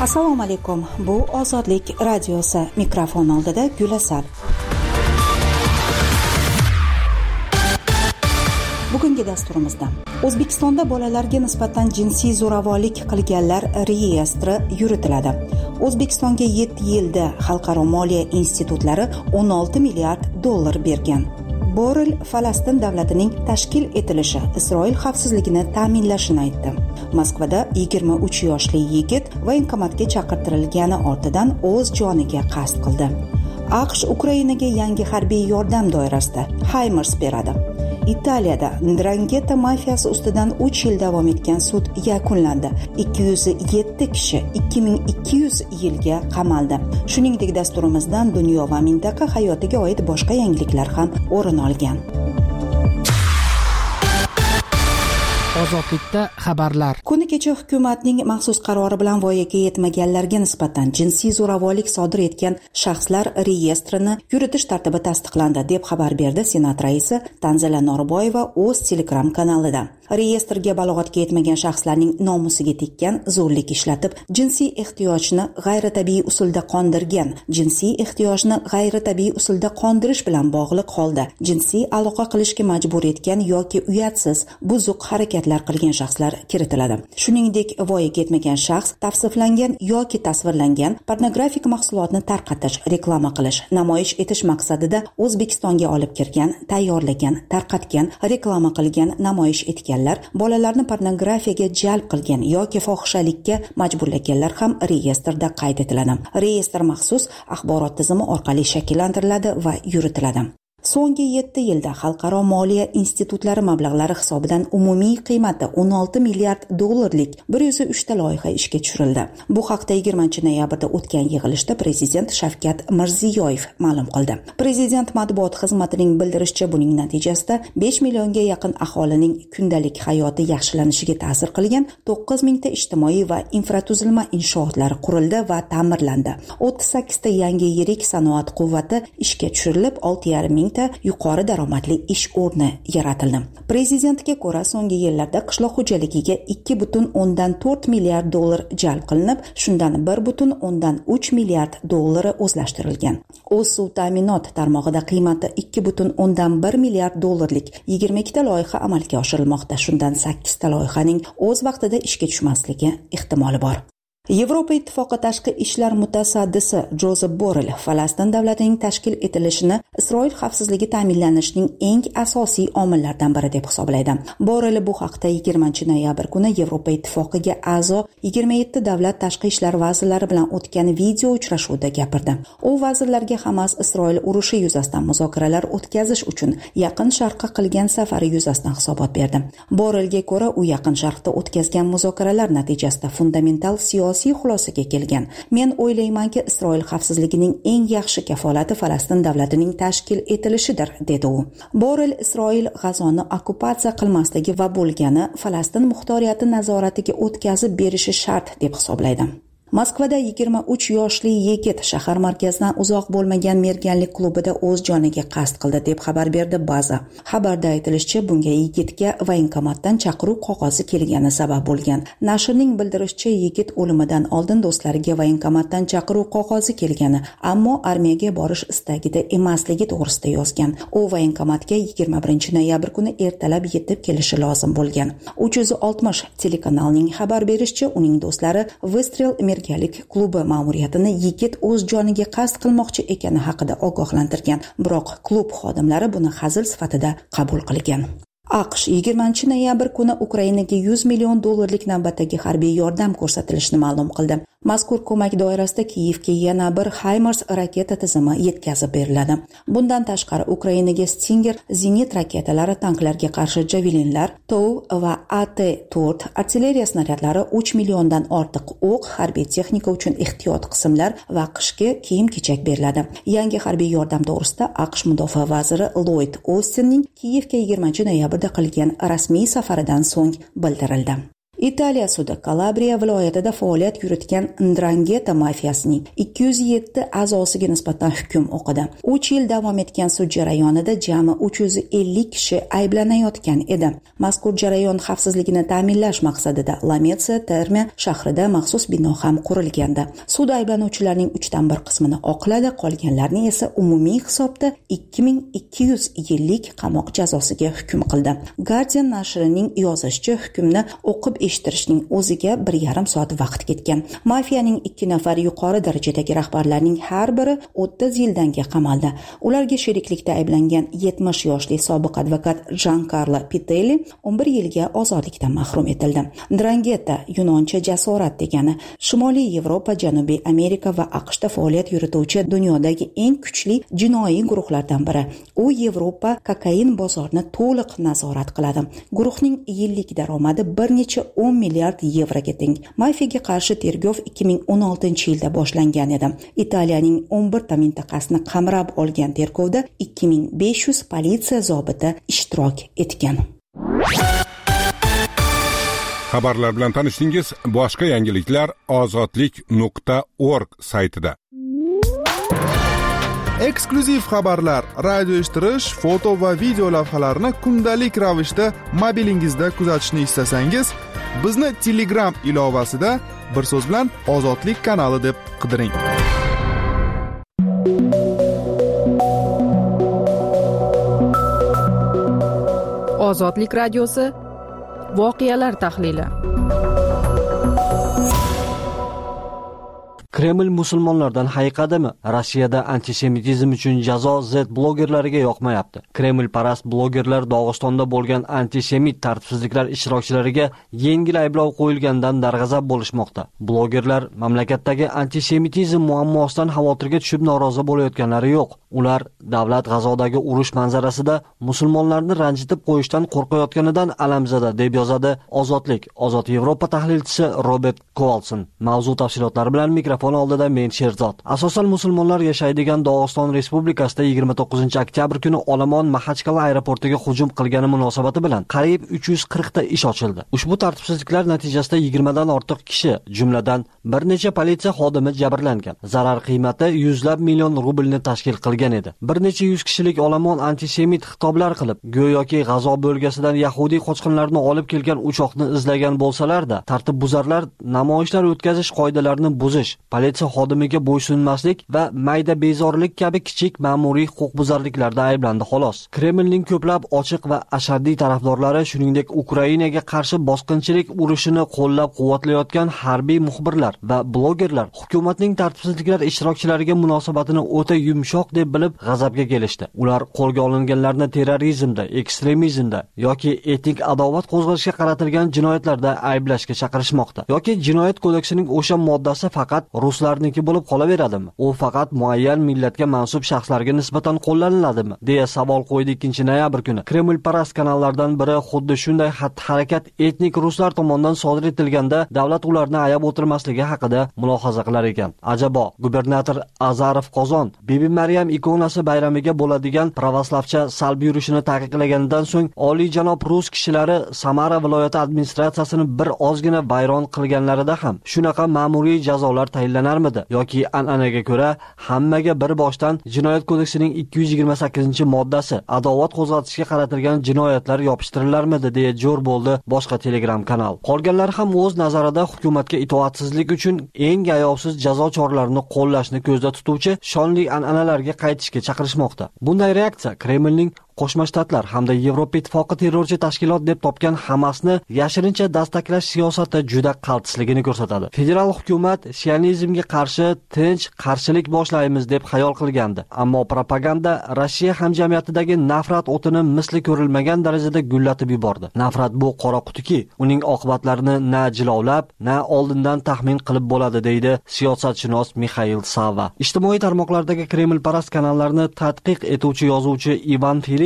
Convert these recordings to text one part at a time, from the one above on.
Assalomu alaykum. Bu Ozodlik radiosi. Mikrofon oldida Gulasal. Bugungi dasturimizda O'zbekistonda bolalarga nisbatan jinsiy zo'ravonlik qilganlar reyestri yuritiladi. O'zbekistonga 7 yilda xalqaro moliya institutlari 16 milliard dollar bergan. Borrell Falastin davlatining tashkil etilishi Isroil xavfsizligini ta'minlashini aytdi. Moskvada 23 yoshli yigit voyinkomatga chaqirtirilgani ortidan o'z joniga qasd qildi. AQSh Ukrainaga yangi harbiy yordam doirasida HIMARS beradi. Italiyada Ndrangheta mafiyasi ustidan 3 yil davom etgan sud yakunlandi. 207 kishi 2200 yilga qamaldi. Shuningdek, dasturimizdan dunyo va mintaqa hayotiga oid boshqa yangiliklar ham o'rin olgan. Ozodlikda xabarlar. Kuni kecha hukumatning maxsus qarori bilan voyaga yetmaganlarga nisbatan jinsiy zo'ravonlik sodir etgan shaxslar reyestrini yuritish tartibi tasdiqlandi deb xabar berdi Senat raisi Tanzila Norboyeva o'z Telegram kanalida. Reyestrga balog'atga yetmagan shaxslarning nomusiga tekkan, zo'rlik ishlatib, jinsiy ehtiyojni g'ayritabiiy usulda qondirgan, jinsiy ehtiyojni g'ayritabiiy usulda qondirish bilan bog'liq holda jinsiy aloqa qilishga majbur etgan yoki uyatsiz, buzuq harakatlar qilgan shaxslar kiritiladi. Shuningdek, voyaga yetmagan shaxs tavsiflangan yoki tasvirlangan pornografik mahsulotni tarqatish, reklama qilish, namoyish etish maqsadida O'zbekistonga olib kirgan, tayyorlagan, tarqatgan, reklama qilgan, namoyish etgan bolalarni pornografiyaga jalb qilgan yoki fohishalikka majburlaganlar ham reyestrda qayd etiladi. Reyestr maxsus axborot tizimi orqali shakllantiriladi va yuritiladi. So'nggi 7 yilda xalqaro moliya institutlari mablag'lari hisobidan umumiy qiymati 16 milliard dollarlik 103 ta loyiha ishga tushirildi. Bu haqda 20-noyabrda o'tgan yig'ilishda Prezident Shavkat Mirziyoyev ma'lum qildi. Prezident matbuot xizmatining bildirishicha, buning natijasida 5 millionga yaqin aholining kundalik hayoti yaxshilanishiga ta'sir qilgan 9 mingta ijtimoiy va infratuzilma inshootlari qurildi va ta'mirlandi. 38 ta yangi yirik sanoat quvvati ishga tushirilib, 6,5 ming yuqori daromadli ish o'rni yaratildi. Prezidentga ko'ra, so'nggi yillarda qishloq xo'jaligiga 2,4 milliard dollar jalb qilinib, shundan 1,3 milliard dollari o'zlashtirilgan. O'z suv ta'minot tarmog'ida qiymati 2,1 milliard dollarlik 22 ta loyiha amalga oshirilmoqda. Shundan 8 ta loyihaning o'z vaqtida ishga tushmasligi ehtimoli bor. Yevropa Ittifoqi tashqi ishlar mutasaddisi Jozef Borrell Falastin davlatining tashkil etilishini Isroil xavfsizligi ta'minlanishining eng asosiy omillaridan biri deb hisoblaydi. Borrell bu haqda 20-noyabr kuni Yevropa Ittifoqiga a'zo 27 davlat tashqi ishlar vazirlari bilan o'tgan video uchrashuvida gapirdi. U vazirlarga Hamas Isroil urushi yuzasidan muzokaralar o'tkazish uchun Yaqin Sharqqa qilgan safari yuzasidan hisobot berdi. Borrellga ko'ra, u Yaqin Sharqda o'tkazgan muzokaralar natijasida fundamental siyosiy xulosaga kelgan. Men o'ylaymanki, Isroil xavfsizligining eng yaxshi kafolati Falastin davlatining tashkil etilishidir, dedi u. Borrell Isroil G'azoni okkupatsiya qilmasligi va bo'lgani Falastin muxtoriyati nazoratiga o'tkazib berishi shart deb hisoblaydi. Moskvada 23 yoshli yigit shahar markazidan uzoq bo'lmagan merganlik klubida o'z joniga qasd qildi deb xabar berdi Baza. Xabarda aytilishicha, bunga yigitga voyinkomatdan chaqiruv qog'ozi kelgani sabab bo'lgan. Nashrning bildirishicha, yigit o'limidan oldin do'stlariga voyinkomatdan chaqiruv qog'ozi kelgani, ammo armiyaga borish istagida emasligi to'g'risida yozgan. U voyinkomatga 21-noyabr kuni ertalab yetib kelishi lozim bo'lgan. 360 telekanalining xabar berishicha, uning do'stlari Vestrel merganlik klubi ma'muriyatini yigit o'z joniga qasd qilmoqchi ekani haqida ogohlantirgan, biroq klub xodimlari buni hazil sifatida qabul qilgan. AQSh 20-noyabr kuni Ukrainaga 100 million dollarlik navbatdagi harbiy yordam ko'rsatilishini ma'lum qildi. Mazkur ko'mak doirasida Kiyevga yana bir HIMARS raketa tizimi yetkazib beriladi. Bundan tashqari Ukrainaga Stinger zenit raketalari, tanklarga qarshi javelinlar, TOW va AT-4 artilleriya snaryadlari, 3 milliondan ortiq o'q, harbiy texnika uchun ehtiyot qismlar va qishki kiyim-kechak beriladi. Yangi harbiy yordam to'g'risida AQSh mudofaa vaziri Lloyd Austinning Kiyevga 20-noyabrda qilgan rasmiy safaridan so'ng bildirildi. Italiya sudi Kalabriya viloyatida faoliyat yuritgan Ndrangheta mafiyasining 207 a'zosiga nisbatan hukm o'qidi. 3 yil davom etgan sud jarayonida jami 350 kishi ayblanayotgan edi. Mazkur jarayon xavfsizligini ta'minlash maqsadida Lamezia Terme shahrida maxsus bino ham qurilgandi. Sud ayblanuvchilarning 3/1 qismini oqladi, qolganlarni esa umumiy hisobda 2200 yillik qamoq jazosiga hukm qildi. Guardian nashrining yozishicha, hukmni o'qib eshittirishning o'ziga 1,5 soat vaqt ketgan. Mafiyaning 2 nafar yuqori darajadagi rahbarlarning har biri 30 yildanga qamaldi. Ularga sheriklikda ayblangan 70 yoshli sobiq advokat Giancarlo Pitelli 11 yilga ozodlikdan mahrum etildi. Ndrangheta yunoncha jasorat degani. Shimoliy Yevropa, Janubiy Amerika va AQShda faoliyat yurituvchi dunyodagi eng kuchli jinoiy guruhlardan biri. U Yevropa kokain bozorini to'liq nazorat qiladi. Guruhning yillik daromadi bir necha 10 milliard yevroga teng. Mafiyaga qarshi tergov 2016-yilda boshlangan edi. Italiyaning 11 ta mintaqasini qamrab olgan tergovda 2500 politsiya zobiti ishtirok etgan. Xabarlar bilan tanishdingiz. Boshqa yangiliklar ozodlik.org saytida. Eksklyuziv xabarlar, radio eshittirish, foto va video lavhalarni kundalik ravishda mobilingizda kuzatishni istasangiz, bizni Telegram ilovasida bir so'z bilan Ozodlik kanali deb qidiring. Ozodlik radiosi voqealar tahlili. Kreml musulmonlardan hayiqadimi? Rossiyada antisemitizm uchun jazo Z blogerlariga yoqmayapti. Kreml parast blogerlar Dog'istonda bo'lgan antisemit tartibsizliklar ishtirokchilariga yengil ayblov qo'yilgandan darg'azab bo'lishmoqda. Blogerlar mamlakatdagi antisemitizm muammosidan xavotirga tushib norozi bo'layotganlari yo'q. Ular davlat G'azodagi urush manzarasida musulmonlarni ranjitib qo'yishdan qo'rqayotganidan alamzada, deb yozadi Ozodlik. Ozod Yevropa tahlilchisi Robert Kovalson. Mavzu tafsilotlari bilan mikrofon oldida men Sherzod. Asosan musulmonlar yashaydigan Dog'iston Respublikasida 29-oktyabr kuni olomon Maxachkala aeroportiga hujum qilgani munosabati bilan qariyb 340 ta ish ochildi. Ushbu tartibsizliklar natijasida 20 dan ortiq kishi, jumladan bir necha politsiya xodimi jabrlangan. Zarar qiymati yuzlab million rublni tashkil qilgan edi. Bir necha yuz kishilik olomon antisemit xitoblar qilib, go'yoki G'azo bo'lgasidan yahudiy qochqinlarni olib kelgan uchoqni izlagan bo'lsalar-da, tartibbuzarlar namoyishlar o'tkazish qoidalarini buzish, politsiya xodimiga bo'ysunmaslik va mayda bezorlik kabi kichik ma'muriy huquqbuzarliklarda ayblandi xolos. Kremlning ko'plab ochiq va ashaddiy tarafdorlari, shuningdek Ukrainaga qarshi bosqinchilik urushini qo'llab-quvvatlayotgan harbiy muxbirlar va blogerlar hukumatning tartibsizliklar ishtirokchilariga munosabatini o'ta yumshoq deb bilib g'azabga kelishdi. Ular qo'lga olinganlarni terrorizmda, ekstremizmda yoki etnik adovat qo'zg'ashga qaratilgan jinoyatlarda ayblashga chaqirishmoqda. Yoki jinoyat kodeksining o'sha moddasi faqat ruslarniki bo'lib qolaveradimi? U faqat muayyan millatga mansub shaxslarga nisbatan qo'llaniladimi? deya savol qo'ydi 2-noyabr kuni. Kreml parast kanallardan biri xuddi shunday xatti-harakat etnik ruslar tomonidan sodir etilganda davlat ularni ayab o'tirmasligi haqida mulohaza qilar ekan. Ajabo, gubernator Azarov Qozon Bibi Maryam ikonasi bayramiga bo'ladigan pravoslavcha salb yurishini taqiqlaganidan so'ng oliy janob rus kishilari Samara viloyati administratsiyasini bir ozgina vayron qilganlarida ham shunaqa ma'muriy jazolar tayinlanarmidi yoki an'anaga ko'ra hammaga bir boshdan jinoyat kodeksining 228-moddasi adovat qo'zg'atishga qaratilgan jinoyatlar yopishtirilarmidi deya jo'r bo'ldi boshqa Telegram kanal. Qolganlar ham o'z nazarida hukumatga itoatsizlik uchun eng ayovsiz jazo choralarini qo'llashni ko'zda tutuvchi shonli an'analarga qaytishga chaqirishmoqda. Bunday reaksiya Kremlning Qo'shma Shtatlar hamda Yevropa Ittifoqi terrorchi tashkilot deb topgan Hamasni yashirincha dastaklash siyosati juda qaltisligini ko'rsatadi. Federal hukumat sionizmga qarshi tinch qarshilik boshlaymiz deb xayol qilgandi, ammo propaganda Rossiya hamjamiyatidagi nafrat o'tini misli ko'rilmagan darajada gullatib yubordi. Nafrat bu qora qutiki, uning oqibatlarini na jilovlab, na oldindan taxmin qilib bo'ladi, deydi siyosatshunos Mixail Sava. Ijtimoiy tarmoqlardagi Kreml parast kanallarni tadqiq etuvchi yozuvchi Ivan Fili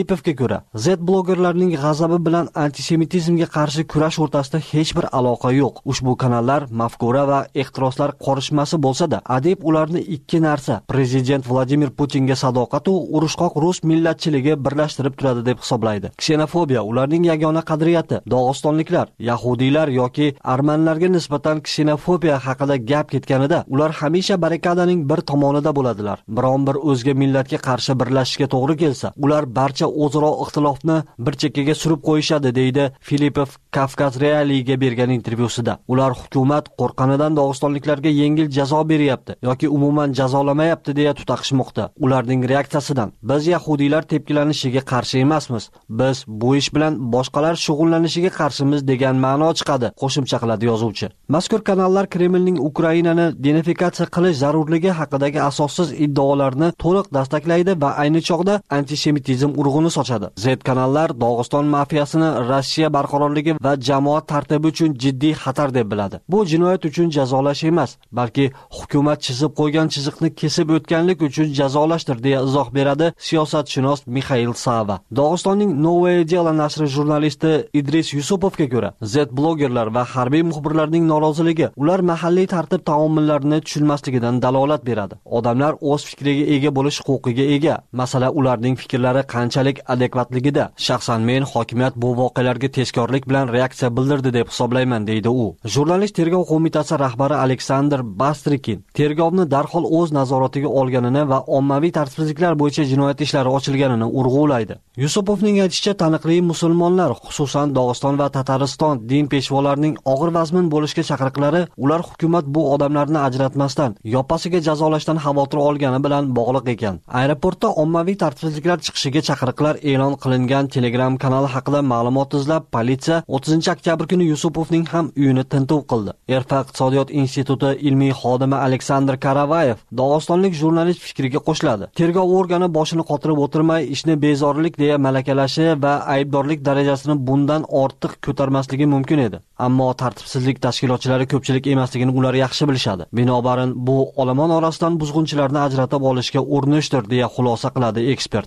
Filipovga ko'ra, Z blogerlarning g'azabi bilan antisemitizmga qarshi kurash o'rtasida hech bir aloqa yo'q. Ushbu kanallar mafkura va ehtiroslar qorishmasi bo'lsa-da, adib ularni ikki narsa: prezident Vladimir Putinga sadoqat va urushqoq rus millatchiligi birlashtirib turadi deb hisoblaydi. Ksenofobiya ularning yagona qadriyati. Dog'istonliklar, yahudiylar yoki armanlarga nisbatan ksenofobiya haqida gap ketganida, ular hamisha barrikadaning bir tomonida bo'ladilar. Biron bir o'zga millatga qarshi birlashishga to'g'ri kelsa, ular barcha o'zaro ixtilofni bir chekkaga surib qo'yishadi, deydi Filipov Kavkaz Realiga bergan intervyusida. Ular hukumat qo'rqqanidan dog'istonliklarga yengil jazo beryapti yoki umuman jazolamayapti deya tutaqishmoqda. Ularning reaksiyasidan biz yahudiylar tepkilanishiga qarshi emasmiz. Biz bu ish bilan boshqalar shug'ullanishiga qarshimiz degan ma'no chiqadi, qo'shimcha qiladi yozuvchi. Mazkur kanallar Kremlning Ukrainani denifikatsiya qilish zarurligi haqidagi asossiz iddaolarni to'liq dastaklaydi va ayni chog'da antisemitizm urug'ini sochadi. Z kanallar Dog'iston mafiyasini Rossiya barqarorligi va jamoat tartibi uchun jiddiy xatar deb biladi. Bu jinoyat uchun jazolash emas, balki hukumat chizib qo'ygan chiziqni kesib o'tganlik uchun jazolashdir, deya izoh beradi siyosatshunos Mixail Sava. Dog'istonning Novaya Dela nashri jurnalisti Idris Yusupovga ko'ra, Z blogerlar va harbiy muxbirlarning noroziligi ular mahalliy tartib taomillarini tushunmasligidan dalolat beradi. Odamlar o'z fikriga ega bo'lish huquqiga ega. Masala ularning fikrlari qanchalik adekvatligida. Shaxsan men hokimiyat bu voqealarga tezkorlik bilan reaksiya bildirdi deb hisoblayman, deydi u. Jurnalist tergov qo'mitasi rahbari Aleksandr Bastrikin tergovni darhol o'z nazoratiga olganini va ommaviy tartibsizliklar bo'yicha jinoyat ishlari ochilganini urg'ulaydi. Yusupovning aytishicha, taniqli musulmonlar, xususan Dog'iston va Tatariston din peshvolarining og'ir vazmin bo'lishga chaqiriqlari ular hukumat bu odamlarni ajratmasdan, yoppasiga jazolashdan xavotir olgani bilan bog'liq ekan. Aeroportda ommaviy tartibsizliklar chiqishiga chaqiriqlar e'lon qilingan Telegram kanali haqida ma'lumot izlab, politsiya 30-oktyabr kuni Yusupovning ham uyini tintuv qildi. Erfa iqtisodiyot instituti ilmiy xodimi Aleksandr Karavayev dog'istonlik jurnalist fikriga qo'shiladi. Tergov organi boshini qotirib o'tirmay, ishni bezorilik deya malakalashi va aybdorlik darajasini bundan ortiq ko'tarmasligi mumkin edi. Ammo tartibsizlik tashkilotchilari ko'pchilik emasligini ular yaxshi bilishadi. Binobarin bu olomon orasidan buzg'unchilarni ajratib olishga urinishdir, deya xulosa qiladi ekspert.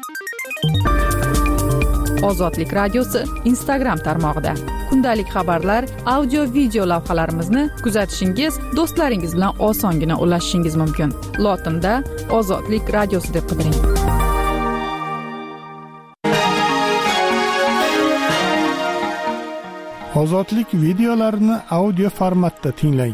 Ozodlik radiosi Instagram tarmog'ida kundalik xabarlar, audio video lavhalarimizni kuzatishingiz, do'stlaringiz bilan osongina ulashishingiz mumkin. Lotinda Ozodlik radiosi deb qidiring. Ozodlik videolarini audio formatda tinglang.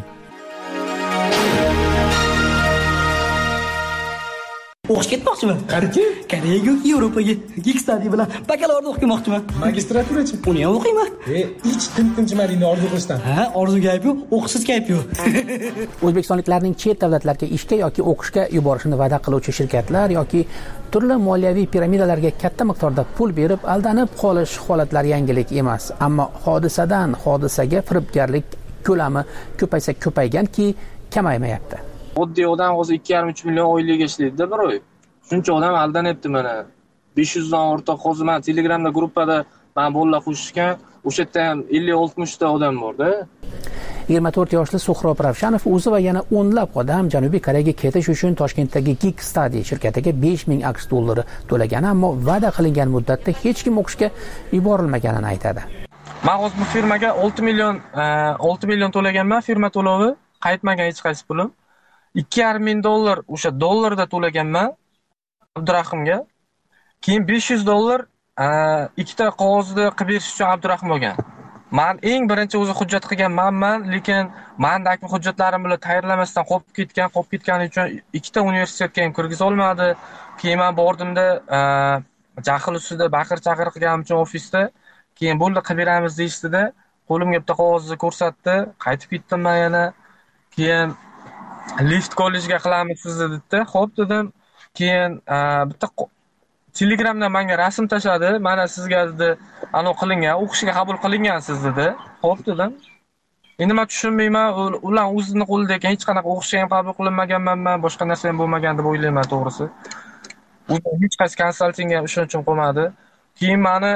O'qish ketmoqchiman. Qayerga? Koreyaga, Yevropaga. Gigstadi bilan bakalavriat o'qimoqchiman. Magistraturachi? Uni ham o'qiyman. Hech tinchimadingni orzu qilishdan. Ha, orzu gap yo'q, o'qishsiz gap yo'q. O'zbekistonliklarning chet davlatlarga ishga yoki o'qishga yuborishini va'da qiluvchi shirkatlar yoki turli moliyaviy piramidalarga katta miqdorda pul berib aldanib qolish holatlari yangilik emas. Ammo hodisadan hodisaga firibgarlik ko'lami ko'paysa ko'payganki, kamaymayapti. Oddiy odam hozir 2,5-3 million oylikga ishlaydi-da bir oy. Shuncha odam aldanyapti mana. 500 dan ortiq hozir men Telegramda gruppada men bolalar qo'shishgan, o'sha yerda ham 50-60 ta odam bor-da. 24 yoshli Suhrob Ravshanov o'zi va yana o'nlab odam Janubiy Koreyaga ketish uchun Toshkentdagi Gigstadi shirkatiga 5000 AQSh dollari to'lagani, ammo va'da qilingan muddatda hech kim o'qishga yuborilmaganini aytadi. Men hozir bu firmaga 6 million to'laganman, firma to'lovi, qaytmagan hech qaysi pulim. 2,5 ming dollar o'sha dollarda to'laganman Abdurahimga. Keyin 500 dollar ikkita qog'ozni qilib berish uchun Abdurahim olgan. Men eng birinchi o'zi hujjat qilganman, lekin mendagi hujjatlarim bilan tayyorlamasdan qolib ketgani uchun ikkita universitetga ham kirgiza olmadi. Keyin men bordimda jahl ustida baqir-chaqir qilganim uchun ofisda, keyin bo'ldi qilib beramiz deyishdi-da, qo'limga bitta qog'ozni ko'rsatdi, qaytib ketdim men yana. Keyin lift kollejga qilamiz sizni dedi. Xo'p dedim. Keyin bitta Telegramdan menga rasm tashladi. Mana sizga dedi, aniq qilingan, o'qishga qabul qilingansiz dedi. Xo'p dedim. Endi men tushunmayman, ular o'zining qo'lida ekan, hech qanaqa o'qishga ham qabul qilinmaganman, boshqa narsa ham bo'lmagan deb o'ylayman to'g'risi. U hech qaysi konsaltingga ishonchim qolmadi. Keyin meni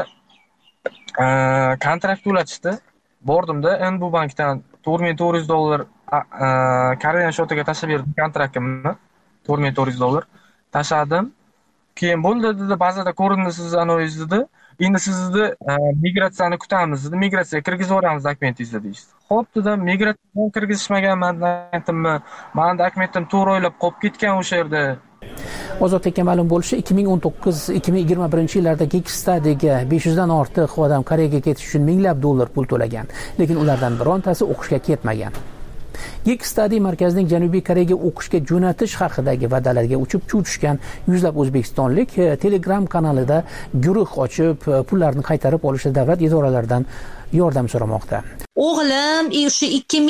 kontrakt to'latishdi. Bordimda NB bankdan $4,400 Koreyan shotiga tashlab berdim kontraktimni. $4,400 tashladim. keyin bo'ldi dedi, bazada ko'rindi sizni anoyiz dedi. Endi sizni migratsiyani kutamiz dedi. Migratsiyaga kirgizib yuboramiz dokumentingizni deyishdi. Xo'p dedim, migratsiyaga kirgizishmaganman dokumentimni. Meni dokumentim to'g'ri o'ylab qolib ketgan o'sha yerda. Ozodlikka ma'lum bo'lishicha 2019-2021 yillarda Geekstudy'ga 500 dan ortiq odam Koreyaga ketish uchun minglab dollar pul to'lagan, lekin ulardan birontasi o'qishga ketmagan. Geekstudy markazining Janubiy Koreyaga o'qishga jo'natish haqidagi va'dalarga uchib tushgan yuzlab o'zbekistonlik Telegram kanalida guruh ochib, pullarni qaytarib olishda davlat idoralaridan yordam so'ramoqda. O'g'lim o'sha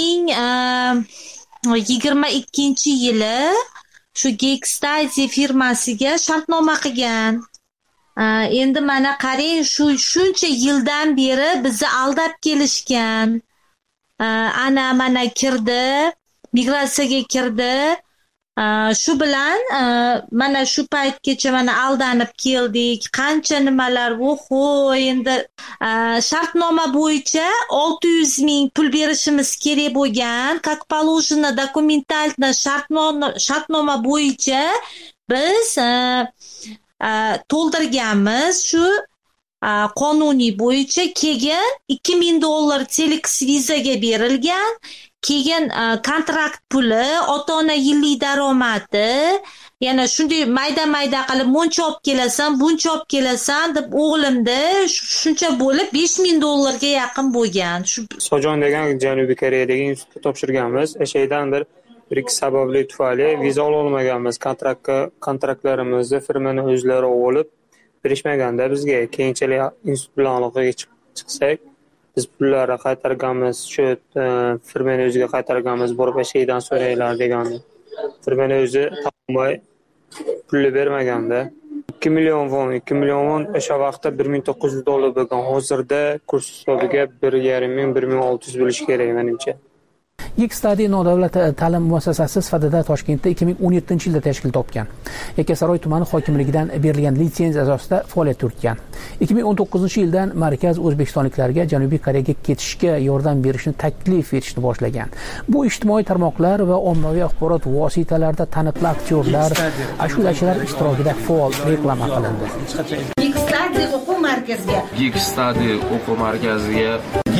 2022-yili shu Geekstudy firmasiga shartnoma qilgan. Endi mana qarang, shuncha yildan beri bizni aldab kelishgan. Ana mana kirdi, migratsiyaga kirdi. Shu bilan mana shu paytgacha mana aldanib keldik. Qancha nimalar, endi shartnoma bo'yicha 600 ming pul berishimiz kerak bo'lgan. Как положено, документально shartnoma bo'yicha biz to'ldirganmiz. Shu qonuniy bo'yicha keyin 2000 dollar Telex vizaga berilgan. Keyin kontrakt puli, ota-ona yillik daromadi, yana shunday mayda-mayda qilib buncha olib kelasan, buncha olib kelasan deb o'g'limda shuncha bo'lib 5000 dollarga yaqin bo'lgan. Shu Sojon degan Janubiy Koreyadagi institutga topshirganmiz. O'shadan bir ikki sababli tufayli viza ololmaganmiz. Kontraktlarimizni firmaning o'zlari olib berishmaganda bizga keyinchalik institut bilan aloqaga chiqsak, biz pullarni qaytarganmiz, shu firmaning o'ziga qaytarganmiz, borib shaydan so'raylar degandi. Firmaning o'zi topmay pulni bermaganda. 2 million won o'sha vaqtda 1900 dollar bo'lgan. Hozirda kurs hisobiga 1,5-1600 bo'lish kerak menimcha. Geekstudy nodavlat ta'lim muassasasi sifatida Toshkentda 2017-yilda tashkil topgan. Yakkasaroy tumani hokimligidan berilgan litsenziya asosida faoliyat yuritgan. 2019-yildan markaz o'zbekistonliklarga Janubiy Koreyaga ketishga yordam berishni taklif etishni boshlagan. Bu ijtimoiy tarmoqlar va ommaviy axborot vositalarida taniqli aktyorlar, ashulachilar ishtirokida faol reklama qilindi. Geekstudy o'quv markaziga Geekstudy o'quv markaziga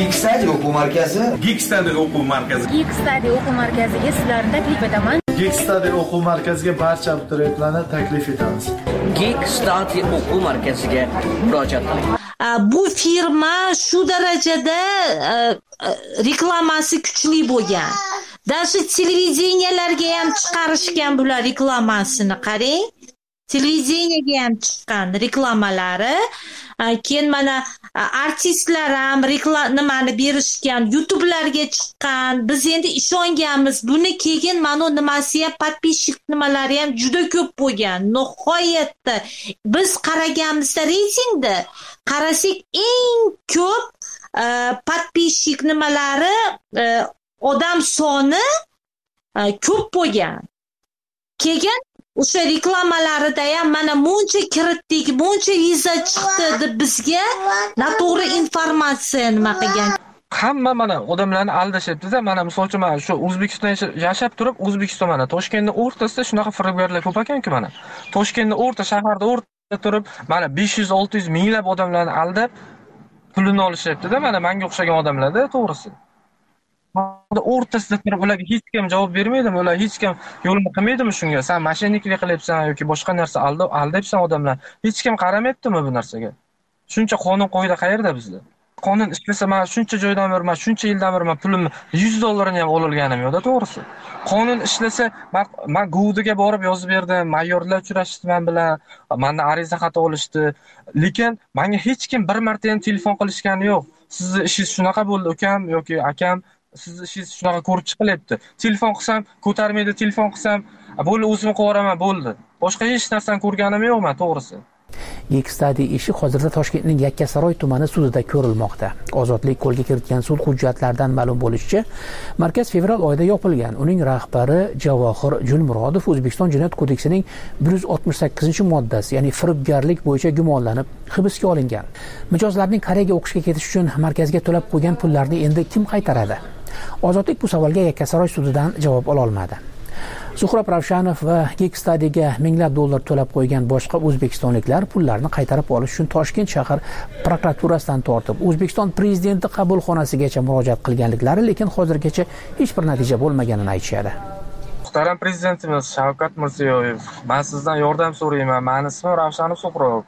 sizlarni taklif etaman. Geekstudy o'quv markaziga barcha abituriyentlarni taklif etamiz. Geekstudy o'quv markaziga murojaat qiling. Bu firma shu darajada reklamasi kuchli bo'lgan. Даже televideniyalarga ham chiqarishgan bular reklamasini, qarang. Televideniyega ham chiqqan reklamalari. Keyin mana artistlar ham nimani berishgan, YouTube'larga chiqqan. Biz endi ishonganmiz. Buni keyin mana nimasi ham подписчик nimalari ham juda ko'p bo'lgan. Nihoyatda biz qaraganimizda reytingda qarasak eng ko'p подписчик nimalari odam soni ko'p bo'lgan. Keyin o'sha reklamalarida ham mana buncha kiritdik, buncha viza chiqdi deb bizga noto'g'ri informatsiya nima qilgan. Hamma mana odamlarni aldashyapti-da. Mana misol uchun mana shu O'zbekistonda yashab turib, O'zbekiston mana Toshkentning o'rtasida shunaqa firibgarlar ko'p ekan-ku mana. Toshkentning shaharda o'rtada turib, mana 500-600 minglab odamlarni aldab pulini olishyapti-da. Mana menga o'xshagan odamlarda, to'g'risi. O'rtasida turib ularga hech kim javob bermaydimi? Ular hech kim yo'lini qilmaydimi shunga? Sen mashinniklik qilyapsan yoki boshqa narsa aldayapsan odamlar. Hech kim qaramaydimi bu narsaga? Shuncha qonun qo'ydi qayerda bizda? Qonun ishlasa, men shuncha joydan beraman, shuncha yildan beraman pulimni 100 dollarini ham ololganim yo'q-da, to'g'risi. Qonun ishlasa, men Guvdiga borib yozib berdim, mayorlar uchrashdi men bilan, mendan ariza xat olishdi. Lekin menga hech kim bir marta ham telefon qilishgani yo'q. Sizning ishingiz shunaqa bo'ldi, ukam yoki akam, sizning ishingiz shunaqa ko'rib chiqilyapti. Telefon qilsam, ko'tarmaydi, telefon qilsam, bo'ldi o'zim qilib bo'ldi. Boshqa hech narsani ko'rganim yo'q men, to'g'risi. Geekstudy ishi hozirda Toshkentning Yakkasaroy tumani sudida ko'rilmoqda. Ozodlik qo'lga kiritgan sud hujjatlaridan ma'lum bo'lishicha, markaz fevral oyida yopilgan. Uning rahbari Javohir Julmurodov O'zbekiston Jinoyat kodeksining 168-moddasi, ya'ni firibgarlik bo'yicha gumonlanib hibsga olingan. Mijozlarning Koreyaga o'qishga ketish uchun markazga to'lab qo'ygan pullarni endi kim qaytaradi? Ozodlik bu savolga Yakkasaroy sudidan javob ola olmadi. Suhrob Ravshanov va Geekstudy'ga minglab dollar to'lab qo'ygan boshqa o'zbekistonliklar pullarni qaytarib olish uchun Toshkent shahar prokuraturasidan tortib O'zbekiston prezidenti qabulxonasigacha murojaat qilganliklari, lekin hozirgacha hech bir natija bo'lmaganini aytishadi. Muhtaram prezidentimiz Shavkat Mirziyoyev, men sizdan yordam so'rayman. Meni ismim Ravshanov Suhrob.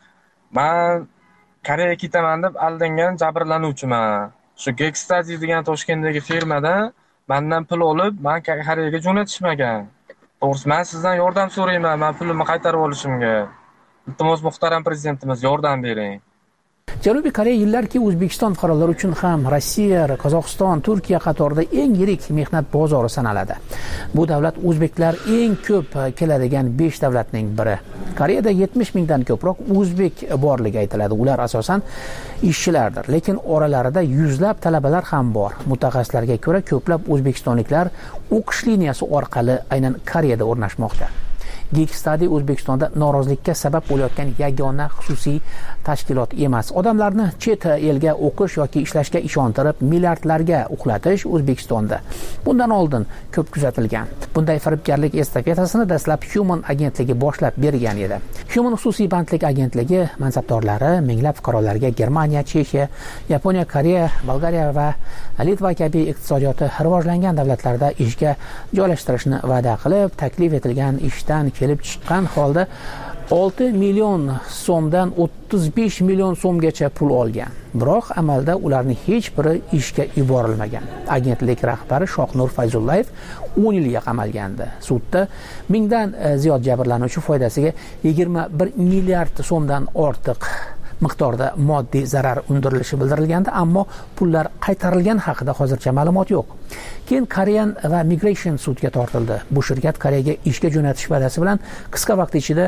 Men Koreyaga ketaman deb aldangan jabrlanuvchiman. Shu Geekstudy degan Toshkentdagi firmadan mendan pul olib, men Koreyaga jo'natishmagan. To'g'risi, men sizdan yordam so'rayman, men pulimni qaytarib olishimga. Iltimos, muhtaram prezidentimiz, yordam bering. Janubiy Koreya yillarki O'zbekiston fuqarolari uchun ham Rossiya, Qozog'iston, Turkiya qatorida eng yirik mehnat bozori sanaladi. Bu davlat o'zbeklar eng ko'p keladigan 5 davlatning biri. Koreyada 70 mingdan ko'proq o'zbek borligi aytiladi. Ular asosan ishchilardir, lekin oralarida yuzlab talabalar ham bor. Mutaxassislarga ko'ra, ko'plab o'zbekistonliklar o'qish liniyasi orqali aynan Koreyada o'rnashmoqda. Geekstudy O'zbekistonda norozilikka sabab bo'layotgan yagona xususiy tashkilot emas. Odamlarni chet elga o'qish yoki ishlashga ishontirib, milliardlarga uxlatish O'zbekistonda bundan oldin ko'p kuzatilgan. Bunday firibgarlik estafetasini dastlab Human agentligi boshlab bergan edi. Human xususiy bandlik agentligi mansabdorlari minglab fuqarolarga Germaniya, Chexiya, Yaponiya, Koreya, Bolgariya va Litva kabi iqtisodiyoti rivojlangan davlatlarda ishga joylashtirishni va'da qilib, taklif etilgan ishdan kelib chiqqan holda 6 million so'mdan 35 million so'mgacha pul olgan. Biroq amalda ularning hech biri ishga yuborilmagan. Agentlik rahbari Shohnur Fayzullayev 10 yilga qamalgandi. Sudda mingdan ziyod jabrlanuvchi foydasiga 21 milliard so'mdan ortiq miqdorda moddiy zarar undirilishi bildirilganda, ammo pullar qaytarilgani haqida hozircha ma'lumot yo'q. Keyin Korean va Migration sudga tortildi. Bu shirkat Koreyaga ishga jo'natish va'dasi bilan qisqa vaqt ichida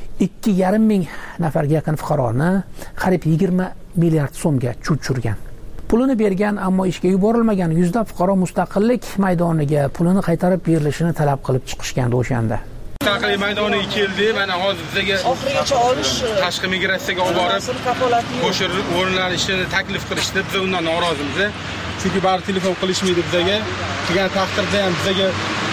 2,5 ming nafarga yaqin fuqaroni qariyb 20 milliard so'mga chuchurgan. Pulini bergan, ammo ishga yuborilmagan yuzlab fuqaro mustaqillik maydoniga pulini qaytarib berilishini talab qilib chiqishgandi o'shanda. Mustaqillik maydoniga keldi. Mana hozir bizga oxirigacha olish tashqi migratsiyaga olib borib, o'sha o'rinlar ishini taklif qilishdi. Biz undan norozimiz. Chunki bari telefon qilishmaydi bizga. Degan taqdirda ham bizga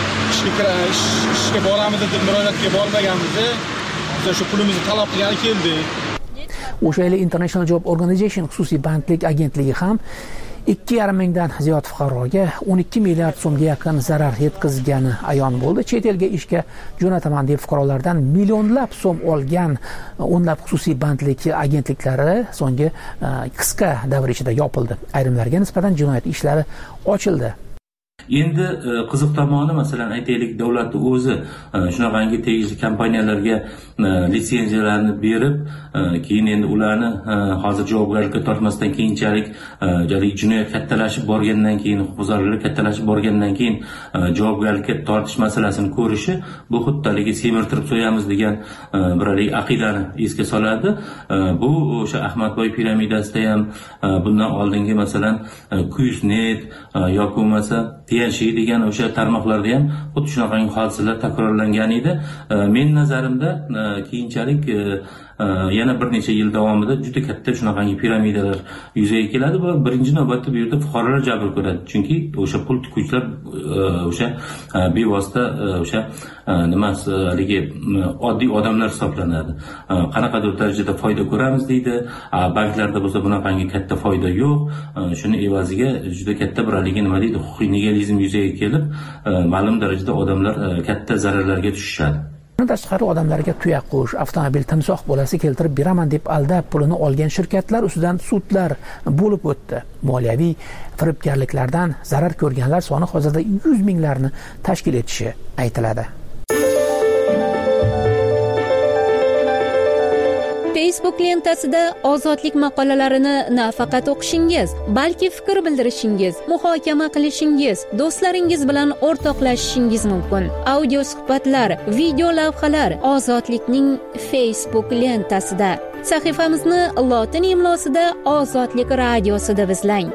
ishga boramiz deb murojaatga bormaganmiz. Biz shu pulimizni talab qilgani keldi. O'sha yili International Job Organization xususiy bandlik agentligi ham 2,5 mingdan ziyod fuqaroga 12 milliard so'mga yaqin zarar yetkazgani ayon bo'ldi. Chet elga ishga jo'nataman deb fuqarolardan millionlab so'm olgan o'nlab xususiy bandlik agentliklari so'nggi qisqa davr ichida yopildi. Ayrimlarga nisbatan jinoyat ishlari ochildi. Endi qiziq tomoni, masalan, aytaylik, davlatning o'zi shunaqangi tegishli kompaniyalarga litsenziyalarni berib, keyin endi ularni hozir javobgarlikka tortmasdan keyinchalik jinoyat kattalashib borgandan keyin, huquqbuzarlik kattalashib borgandan keyin javobgarlikka tortish masalasini ko'rishi, bu xuddaligi semirtirib so'yamiz degan bir aqidani esga soladi. Bu o'sha Ahmadboy piramidasida ham, bundan oldingi masalan Quiznet yoki bo'lmasa TLC degan o'sha tarmoqlarda ham xuddi shunaqangi hodisalar takrorlangan edi. Men nazarimda keyinchalik yana bir necha yil davomida juda katta shunaqangi piramidalar yuzaga keladi va birinchi navbatda bu yerda fuqarolar jabr ko'radi. Chunki o'sha pul tikuvchilar o'sha bevosita o'sha haligi oddiy odamlar hisoblanadi. Qanaqadir darajada foyda ko'ramiz deydi. Banklarda bo'lsa bunaqangi katta foyda yo'q. Shuni evaziga juda katta bir haligi nima deydi, huquqiy legalizm yuzaga kelib, ma'lum darajada odamlar katta zararlarga tushishadi. Bundan tashqari odamlarga tuyaqush, avtomobil, timsoh bolasi keltirib beraman deb aldab pulini olgan shirkatlar ustidan sudlar bo'lib o'tdi. Moliyaviy firibgarliklardan zarar ko'rganlar soni hozirda 100 minglarni tashkil etishi aytiladi. Facebook lentasida ozodlik maqolalarini nafaqat o'qishingiz, balki fikr bildirishingiz, muhokama qilishingiz, do'stlaringiz bilan o'rtoqlashishingiz mumkin. Audio suhbatlar, video lavhalar Ozodlikning Facebook lentasida. Sahifamizni lotin imlosida Ozodlik radiosida izlang.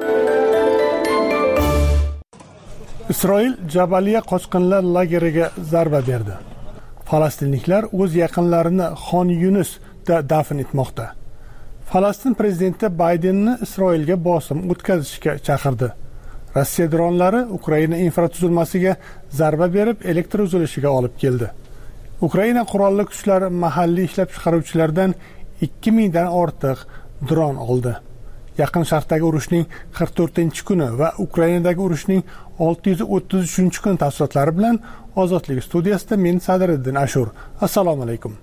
Isroil Jabaliya qochqinlar lageriga zarba berdi. Falastinliklar o'z yaqinlarini Xon Yunis dafn etmoqda. Falastin prezidenti Baydenni Isroilga bosim o'tkazishga chaqirdi. Rossiya dronlari Ukraina infratuzilmasiga zarba berib, elektr uzilishiga olib keldi. Ukraina qurolli kuchlari mahalliy ishlab chiqaruvchilardan 2000 dan ortiq dron oldi. Yaqin Sharqdagi urushning 44-kuni va Ukrainadagi urushning 633-kun tafsilotlari bilan Ozodlik studiyasida men Sadriddin Ashur. Assalomu alaykum.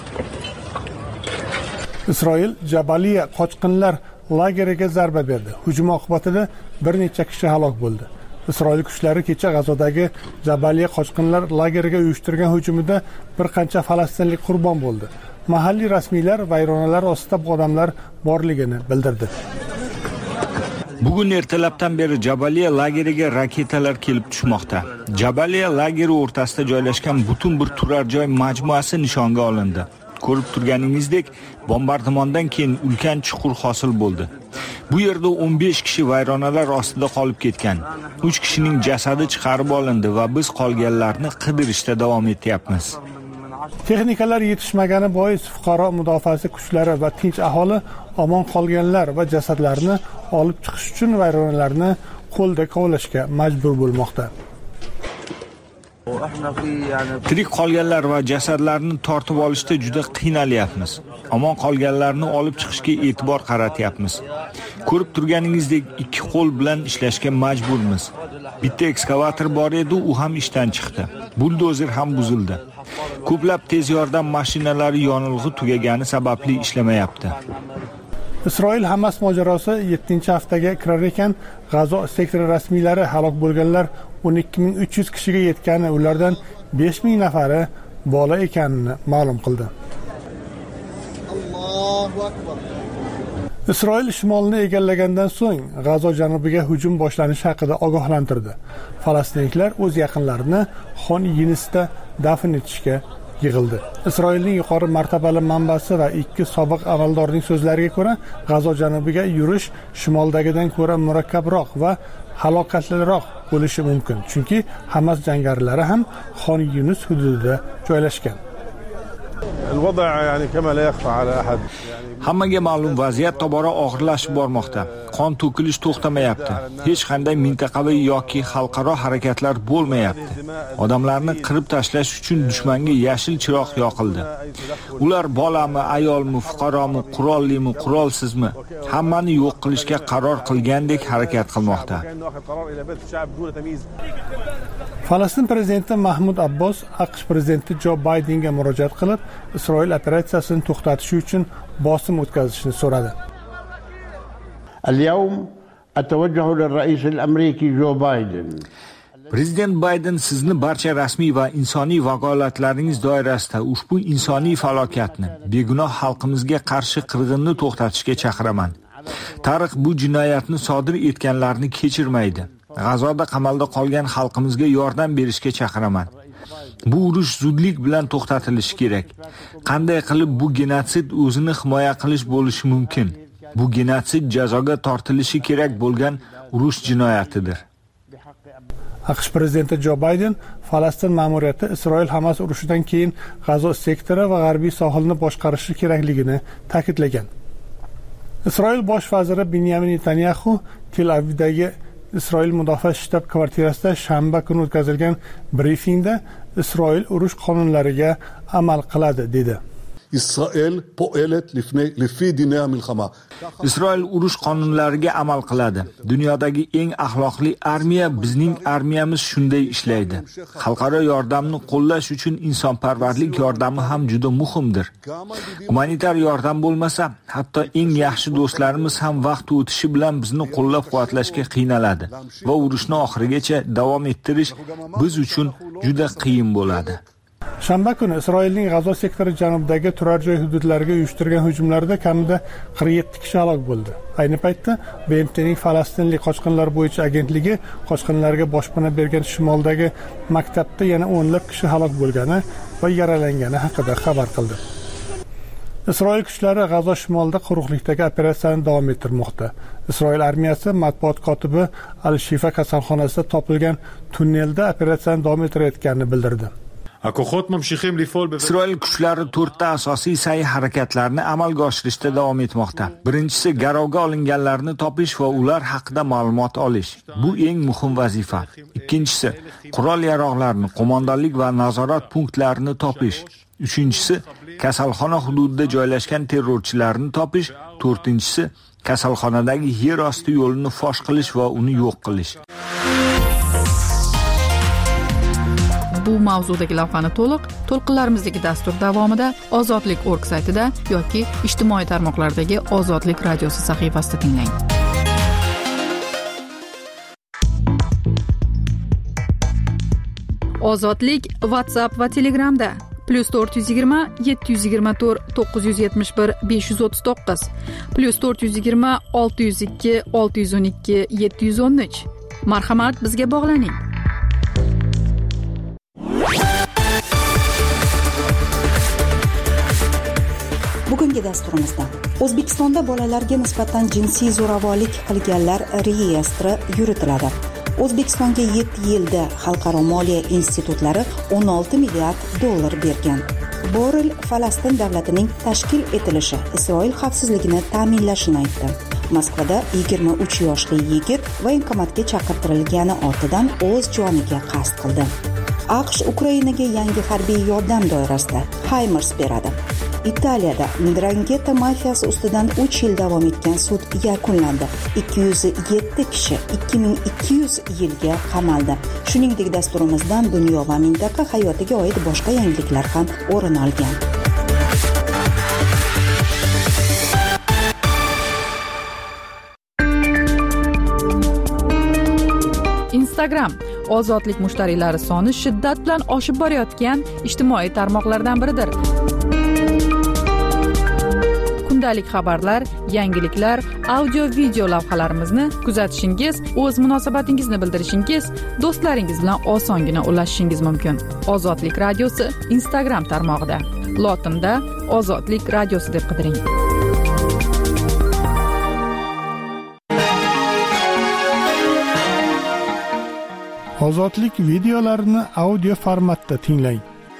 Isroil Jabaliya qochqinlar lageriga zarba berdi. Hujum oqibatida bir necha kishi halok bo'ldi. Isroil kuchlari kecha G'azodagi Jabaliya qochqinlar lageriga uyushtirgan hujumida bir qancha falastinlik qurbon bo'ldi. Mahalliy rasmiylar vayronalar ostida odamlar borligini bildirdi. Bugun ertalabdan beri Jabaliya lageriga raketalar kelib tushmoqda. Jabaliya lageri o'rtasida joylashgan butun bir turar joy majmuasi nishonga olindi. Ko'rib turganingizdek, bombardimondan keyin ulkan chuqur hosil bo'ldi. Bu yerda 15 kishi vayronalar ostida qolib ketgan. 3 kishining jasadi chiqarib olindi va biz qolganlarni qidirishda davom etyapmiz. Texnikalar yetishmagani bois fuqaro mudofaasi kuchlari va tinch aholi omon qolganlar va jasadlarni olib chiqish uchun vayronalarni qo'lda kovlashga majbur bo'lmoqda. Tirik qolganlar va jasadlarni tortib olishda juda qiynalyapmiz. Omon qolganlarni olib chiqishga e'tibor qaratyapmiz. Ko'rib turganingizdek, ikki qo'l bilan ishlashga majburmiz. Bitta ekskavator bor edi, u ham ishdan chiqdi. Buldozer ham buzildi. Ko'plab tez yordam mashinalari yonilg'i tugagani sababli ishlamayapti. Isroil Hamas mojarosi 7-haftaga kirar ekan, G'azo sektori rasmiylari halok bo'lganlar 12300 kishiga yetgani, ulardan 5000 nafari bola ekanini ma'lum qildi. Isroil shimolni egallagandan so'ng G'azo janubiga hujum boshlanishi haqida ogohlantirdi. Falastinliklar o'z yaqinlarini Xon Yunisda dafn etishga yig'ildi. Isroilning yuqori martabali manbasi va ikki sobiq amaldorning so'zlariga ko'ra, G'azo janubiga yurish shimoldagidan ko'ra murakkabroq va halokatliroq bo'lishi mumkin, chunki Hamas jangarilari ham Xon Yunis hududida joylashgan. Hammaga ma'lum vaziyat tobora og'irlashib bormoqda. Qon to'kilish to'xtamayapti. Hech qanday mintaqaviy yoki xalqaro harakatlar bo'lmayapti. Odamlarni qirib tashlash uchun dushmanga yashil chiroq yoqildi. Ular bolami, ayolmi, fuqaromi, qurollimi, qurolsizmi, hammani yo'q qilishga qaror qilgandek harakat qilmoqda. Falastin prezidenti Mahmud Abbos AQSh prezidenti Jo Baydenga murojaat qilib, Isroil operatsiyasini to'xtatish uchun bosim o'tkazishni so'radi. Prezident Bayden sizni barcha rasmiy va insoniy vakolatlaringiz doirasida ushbu insoniy falokatni, begunoh xalqimizga qarshi qirg'inni to'xtatishga chaqiraman. Tarix bu jinoyatni sodir etganlarni kechirmaydi. G'azoda qamalda qolgan xalqimizga yordam berishga chaqiraman. Bu urush zudlik bilan to'xtatilishi kerak. Qanday qilib bu genotsid o'zini himoya qilish bo'lishi mumkin? Bu genotsid jazoga tortilishi kerak bo'lgan urush jinoyatidir. AQSh prezidenti Jo Bayden Falastin ma'muriyati Isroil Hamas urushidan keyin G'azo sektori va g'arbiy sohilni boshqarishi kerakligini ta'kidlagan. Isroil bosh vaziri Benyamin Netanyahu Tel Avivdagi Isroil mudofaa shtab-kvartirasida shanba kuni o'tkazilgan brifingda Isroil urush qonunlariga amal qiladi dedi. Isroil urush qonunlariga amal qiladi. Dunyodagi eng axloqli armiya bizning armiyamiz shunday ishlaydi. Xalqaro yordamni qo'llash uchun insonparvarlik yordami ham juda muhimdir. Humanitar yordam bo'lmasa, hatto eng yaxshi do'stlarimiz ham vaqt o'tishi bilan bizni qo'llab-quvvatlashga qiynaladi va urushni oxirigacha davom ettirish biz uchun juda qiyin bo'ladi. Shanba kuni Isroilning G'azo sektori janubidagi turar joy hududlariga uyushtirgan hujumlarda kamida 47 kishi halok bo'ldi. Ayni paytda BMTning Falastinlik qochqinlar bo'yicha agentligi qochqinlarga boshpana bergan shimoldagi maktabda yana o'nlab kishi halok bo'lgani va yaralangani haqida xabar qildi. Isroil kuchlari G'azo shimolida quruqlikdagi operatsiyani davom ettirmoqda. Isroil armiyasi matbuot kotibi Al-Shifa kasalxonasida topilgan tunnelda operatsiyani davom ettirayotganini bildirdi. Isroil kuchlari 4 ta asosiy sa'y-harakatlarni amalga oshirishda davom etmoqda. Birinchisi garovga olinganlarni topish va ular haqida ma'lumot olish. Bu eng muhim vazifa. Ikkinchisi qurol-yarog'larni, qo'mondonlik va nazorat punktlarini topish. Uchinchisi kasalxona hududida joylashgan terrorchilarni topish. To'rtinchisi kasalxonadagi yer osti yo'lini fosh qilish va uni yo'q qilish. Bu mavzudagi lavhani to'lqinlarimizdagi dastur davomida ozodlik.org saytida yoki ijtimoiy tarmoqlardagi Ozodlik radiosi sahifasida tinglang. Ozodlik WhatsApp va Telegramda +420 724 971 539 +420 602 612 713. Marhamat, bizga bog'laning. Bugungi dasturimizda O'zbekistonda bolalarga nisbatan jinsiy zo'ravonlik qilganlar reyestri yuritiladi. O'zbekistonga 7 yilda xalqaro moliya institutlari 16 milliard dollar bergan. Borrell Falastin davlatining tashkil etilishi Isroil xavfsizligini ta'minlashini aytdi. Moskvada 23 yoshli yigit voyinkomatga chaqirtirilgani ortidan o'z joniga qasd qildi. AQSh Ukrainaga yangi harbiy yordam doirasida HIMARS beradi. Italiyada Ndrangheta mafiyasi ustidan 3 yil davom etgan sud yakunlandi. 207 kishi 2200 yilga qamaldi. Shuningdek, dasturimizdan dunyo va mintaqa hayotiga oid boshqa yangiliklar ham o'rin olgan. Instagram ozodlik mushtariylari soni shiddat bilan oshib borayotgan ijtimoiy tarmoqlardan biridir. Kundalik xabarlar, yangiliklar, audio-video lavhalarimizni kuzatishingiz, o'z munosabatingizni bildirishingiz, do'stlaringiz bilan osongina ulashishingiz mumkin. Ozodlik radiosi Instagram tarmog'ida. Lotinda Ozodlik radiosi deb qidiring. Ozodlik videolarini audio formatda tinglang.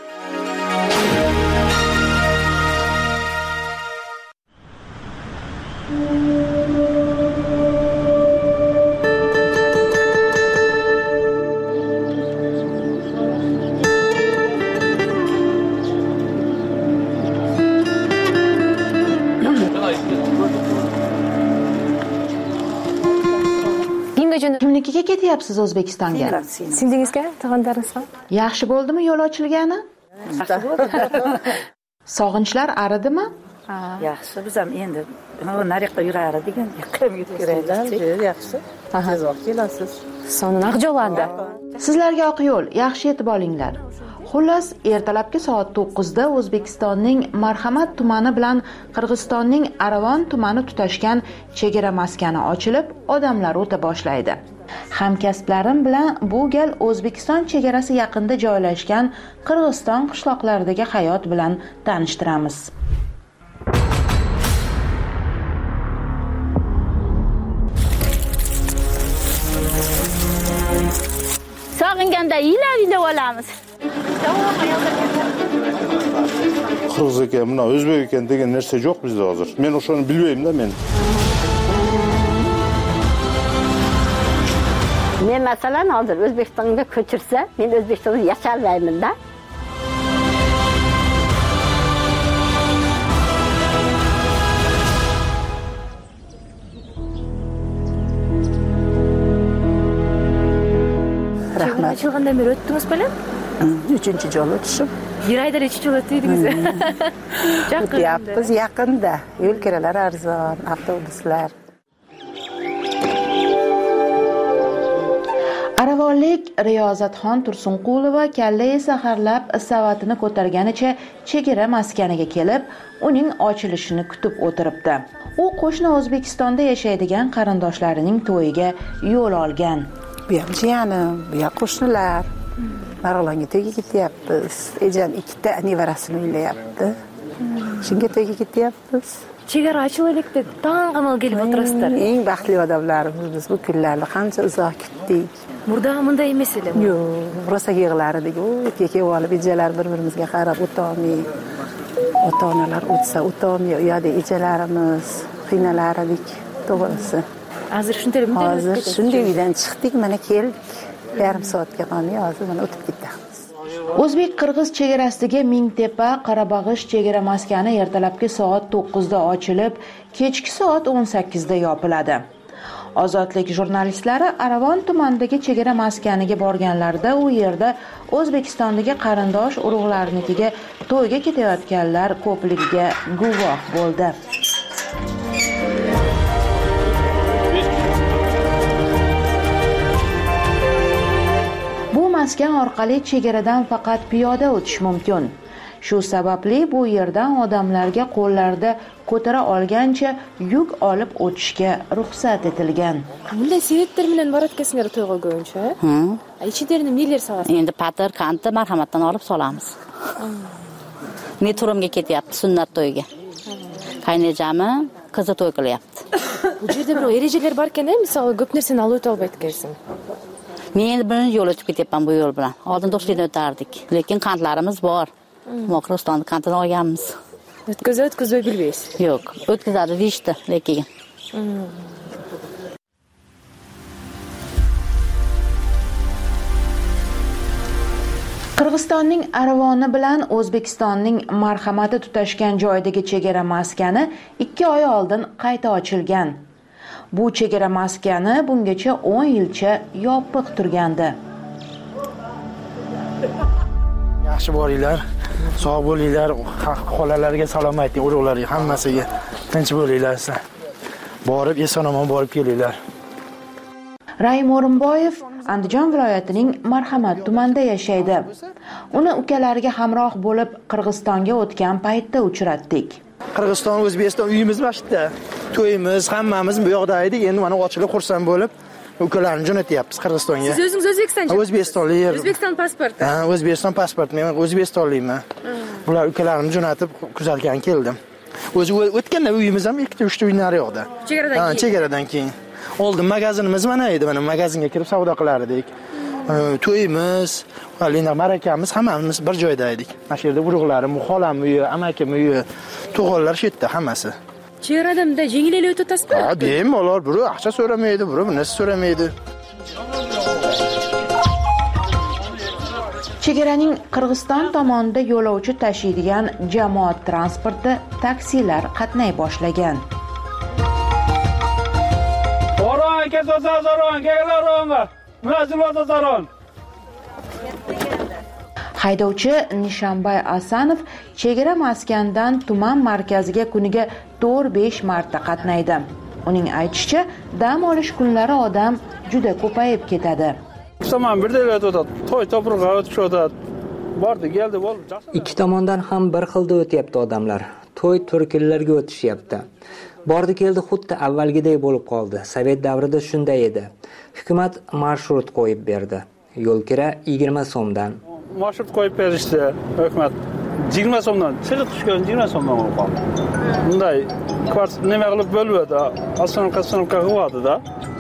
Kimnikiga ketyapsiz O'zbekistonga? Singingizga tag'indaringizga. Yaxshi bo'ldimi yo'l ochilgani? Sog'inchlar aridimi? Yaxshi, biz ham endi nariqqa yurardik, yoqqa yurardik. Yaxshi. Tezroq kelasiz. Soni naqjolanda. Sizlarga oq yo'l, yaxshi yetib olinglar. Xullas, ertalabki soat 9 da O'zbekistonning Marhamat tumani bilan Qirg'izistonning Aravon tumani tutashgan chegara maskani ochilib, odamlar o'ta boshlaydi. Hamkasblarim bilan bu gal O'zbekiston chegarasi yaqinida joylashgan Qirg'iziston qishloqlaridagi hayot bilan tanishtiramiz. Sog'inganda ila olamiz. Qirg'iz ekan, mana o'zbek ekan degan narsa yo'q bizda hozir. Men o'shani bilmayman-da men. Men masalan hozir O'zbekistonga ko'chirsa, men O'zbekistonda yasholmayman-da. Rahmat. Qanday beri o'tdingiz bilan? 3-jol o'tishim. Yurayda 3-jol o'tdingiz. O'tyapmiz yaqinda. Yo'l kiralar arzon, avtobuslar. Aravonlik Riyozatxon Tursunqulova kallai saharlab savatini ko'targanicha chegara maskaniga kelib, uning ochilishini kutib o'tiribdi. U qo'shni O'zbekistonda yashaydigan qarindoshlarining to'yiga yo'l olgan. Bu ham jiyanim, bu ham qo'shnilar. Marg'ilonga to'yga ketyapmiz. Ejam 2 ta nevarasini uylayapti. Shunga to'yga ketyapmiz. Chegara ochildi deb tong'amal kelib o'tirasizlar. Eng baxtli odamlarimiz biz bu kunlarni qancha uzoq kutdik. Murda bunday emas edi. Yo'q, rosa yig'lar edik. Keke olib ijalar bir-birimizga qarab o'tolmay. Ota-onalar o'tsa o'tolmay, u yerda ijalarimiz qiynalar edik, to'g'risi. Hozir shunday Hozir shunday uydan chiqdik, mana keldik. Yarim soatga qolmay hozir mana o'tib ketamiz. O'zbek-qirg'iz chegarasidagi Mingtepa Qorabog'ish chegara maskani ertalabki soat 9 da ochilib, kechki soat 18 da yopiladi. Ozodlik jurnalistlari Aravon tumanidagi chegara maskaniga borganlarida u yerda O'zbekistondagi qarindosh urug'larnikiga to'yga ketayotganlar ko'pligiga guvoh bo'ldi. Bu maskan orqali chegaradan faqat piyoda o'tish mumkin. Shu sababli bu yerdan odamlarga qo'llarida ko'tara olgancha yuk olib o'tishga ruxsat etilgan. Bunday selektor bilan boratkasinglar to'yga qo'yguncha. Ichidarini nelar solasiz? Endi patir, qanti marhamatdan olib solamiz. Men turumga ketyapti sunnat to'yiga. Qaynajami qizi to'y qilyapti. Bu yerda bir erejalar bor ekan, misol ko'p narsani olib o'tib aytgansiz. Men endi birinchi yo'l o'tib ketyapman bu yo'l bilan. Oldin Toshkentdan o'tardik, lekin qantlarimiz bor. Moqristonni qantini olganmiz. O'tkazib bilmaysiz? Yo'q, o'tkazadi deyishdi, lekin. Qirg'izistonning Aravoni bilan O'zbekistonning marhamati tutashgan joydagi chegara maskani 2 oy oldin qayta ochilgan. Bu chegara maskani bungacha 10 yilcha yopiq turgandi. Yaxshi bo'linglar, sog' bo'linglar, xolalarga salom ayting, urug'larga, hammasiga tinch bo'linglar. Borib eson-omon borib kelinglar. Raim O'rinboyev Andijon viloyatining Marhamat tumanida yashaydi. Uni ukalariga hamroh bo'lib Qirg'izistonga o'tgan paytda uchratdik. Qirg'iziston, O'zbekiston uyimiz vaqtida to'yimiz, hammamiz bu yoqda edik. Endi mana ochilib xursand bo'lib ukalarni jo'natyapmiz Qirg'izistonga. Siz o'zingiz O'zbekistonchi? O'zbekistonlik. O'zbekiston pasporti. Ha, O'zbekiston pasporti. Men O'zbekistonlikman. Bular ukalarimni jo'natib kuzatgan keldim. O'zi o'tganda uyimiz ham 2-3 uy nariyoqda. Chegaradan keyin. Oldin magazinimiz mana edi. Mana magazinga kirib savdo qilar edik. To'yimiz, valina marakamiz hammamiz bir joyda edik. Mana shu yerda urug'larim, xolam uyi, amakim uyi, tug'onlar shu yerda hammasi. Chegaradamda yengillik o'tasizmi? Ha, bemalol, biri aqcha so'ramaydi, biri bir narsa so'ramaydi. Chegaraning Qirg'iziston tomonida yo'lovchi tashiydigan jamoat transporti taksilar qatnay boshlagan. Haydovchi Nishanbay Asanov chegara maskandan tuman markaziga kuniga 4-5 marta qatnaydi. Uning aytishicha, dam olish kunlari odam juda ko'payib ketadi. Ikki tomondan ham bir xilda o'tyapti odamlar. To'y turkillarga o'tishyapti. Bordi keldi xuddi avvalgidek bo'lib qoldi. Sovet davrida shunday edi. Hukumat marshrut qo'yib berdi. Yo'l kira 20 so'mdan. Marshrut qo'yib berishdi hukumat. 20 so'mdan, chiqib tushgan 20 so'mdan olib qoldi. Bunday nima qilib bo'ladi? Astronomka qiladi-da.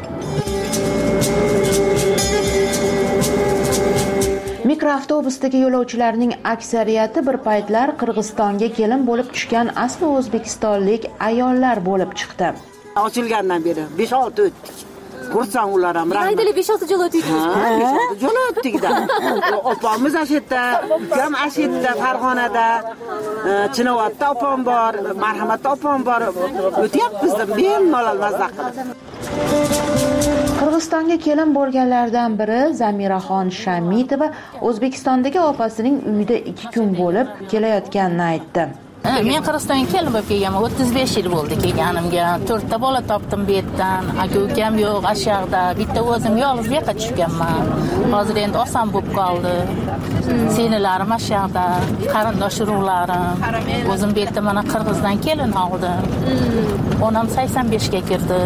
Mikroavtobusdagi yo'lovchilarning aksariyati bir paytlar Qirg'izistonga kelin bo'lib tushgan asli o'zbekistonlik ayollar bo'lib chiqdi. Ochilgandan beri 5-6 o'tdik. Xursand ular ham. Haydali 5-6 yil o'tdingiz. 5-6 yil o'tdik-da. Opamiz ashitda, ukam ashitda, Farg'onada, Chinovatda opam bor, Marhamatda opam bor. O'tyapmiz-da, bemalol mazza qilib. Qirg'izistonga kelin bo'lganlardan biri Zamiraxon Shamitova O'zbekistondagi opasining uyida 2 kun bo'lib kelayotganini aytdi. Men Qirg'izistonga kelib kelganman. 35 yil bo'ldi kelganimga. 4 ta bola topdim bu yerdan. Aka-ukam yo'q, ashyoqda. Bitta o'zim yolg'iz yo'qqa tushganman. Hozir endi oson bo'lib qoldi. Senilarim ashyoqda, qarindosh urug'larim. O'zim bu yerda mana Qirg'izdan kelin oldim. Onam 85 ga kirdi.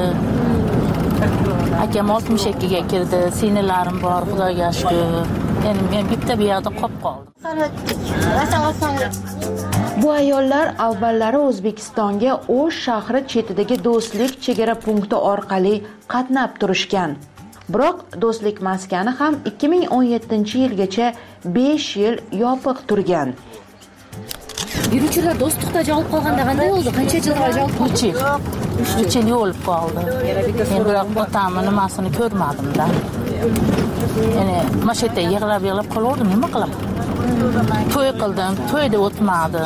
Akam 62 ga kirdi. Senilarim bor, Xudoga shukr. Endi men bitta bu yerda qolib qoldim. Bu ayollar avvallari O'zbekistonga O'sh shahri chetidagi do'stlik chegara punkti orqali qatnab turishgan. Biroq do'stlik maskani ham 2017-yilgacha 5 yil yopiq turgan. Yuruvchilar do'stlikda olib qolganda qanday bo'ldi? Qancha yil olib qoldi? 3 yil olib qoldi. Men biroq otamni nimasini ko'rmadim-da. Ya'ni mana shu yerda yig'lab qolaverdim, nima qilaman? To'y qildim, to'yda o'tmadi.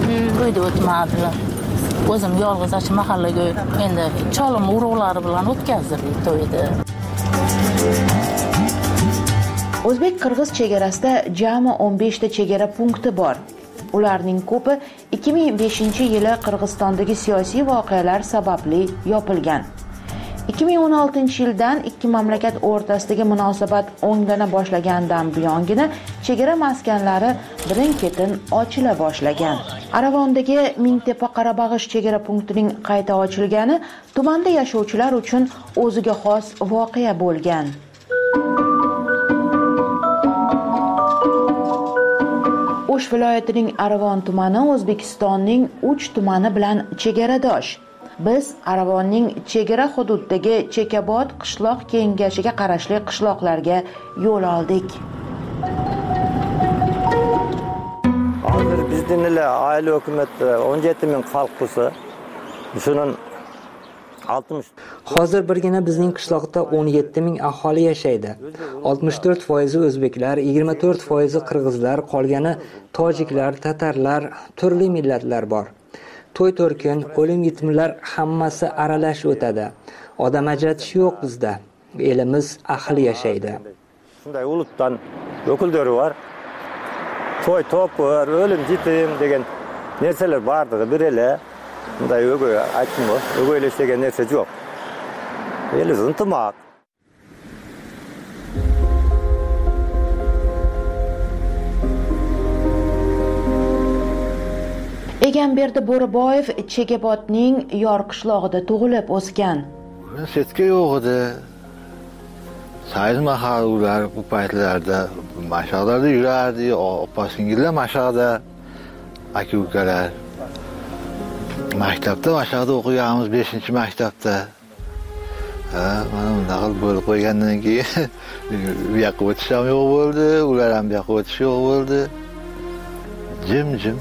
O'zim yolg'iz acha mahallaga endi cholim urug'lari bilan o'tkazdirdik to'yni. O'zbek-qirg'iz chegarasida jami 15 ta chegara punkti bor. Ularning ko'pi 2005-yili Qirg'izistondagi siyosiy voqealar sababli yopilgan. 2016-yildan ikki mamlakat o'rtasidagi munosabat o'nglana boshlagandan buyongina chegara maskanlari birin-ketin ochila boshlagan. Aravondagi Mingtepa Qarabag'ish chegara punktining qayta ochilgani tumanda yashovchilar uchun o'ziga xos voqea bo'lgan. O'sh viloyatining Aravon tumani O'zbekistonning 3 tumani bilan chegaradosh. Biz Aravonning chegara hududidagi Chekabod qishloq kengashiga qarashli qishloqlarga yo'l oldik. Hozir bizning oila hukumatda 17 ming xalq bo'lsa, shundan 60. Hozir birgina bizning qishloqda 17 ming aholi yashaydi. 64% o'zbeklar, 24% qirg'izlar, qolgani tojiklar, tatarlar, turli millatlar bor. To'y to'rkin, o'lim yetimlar hammasi aralash o'tadi. Odam ajratish yo'q bizda. Elimiz ahli yashaydi. Shunday ulutdan o'kildari bor. To'y to'pir, o'lim yetim degan narsalar bordi, birele. Bunday o'g'ay aytdim, o'g'aylash degan narsa yo'q. Elimiz intimaq. Egamberdi Bo'riboyev Chekabodning Yor qishlog'ida tug'ilib o'sgan. Setka yo'q edi. Sayz mahallar bu paytlarda mashaqlarda yurardi, opa-singillar mashaqda, aka-ukalar. Maktabda mashaqda o'qiganmiz 5-maktabda. Mana bunday bo'lib qo'ygandan keyin bu yoqqa o'tish ham yo'q bo'ldi, ular ham bu yoqqa o'tish yo'q bo'ldi. Jim-jim.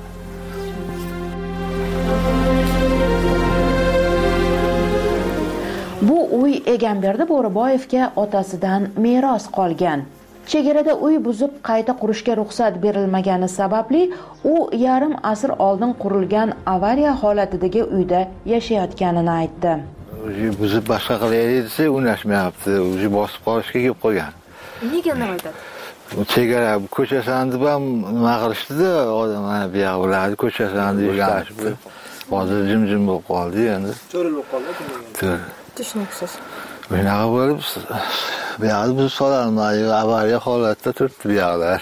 Bu uy Egamberdi Bo'riboyevga otasidan meros qolgan. Chegarada uy buzib qayta qurishga ruxsat berilmagani sababli u yarim asr oldin qurilgan avariya holatidagi uyda yashayotganini aytdi. Uy buzib boshqa qilaylik desa, unashmayapti. Uy bosib qolishga kelib qolgan. Nega nima aytadi? Chegara ko'chasini ham nima qilishdi-da, odamlar bu yoq ularni ko'chasini ishlashib. Hozir jim-jim bo'lib qoldi endi. Cho'rilib qoldi. Tushunarsiz. Bunaqa bo'lib, bu yoqda biz so'ralmay, avariya holatda turibdi bu yoqlar.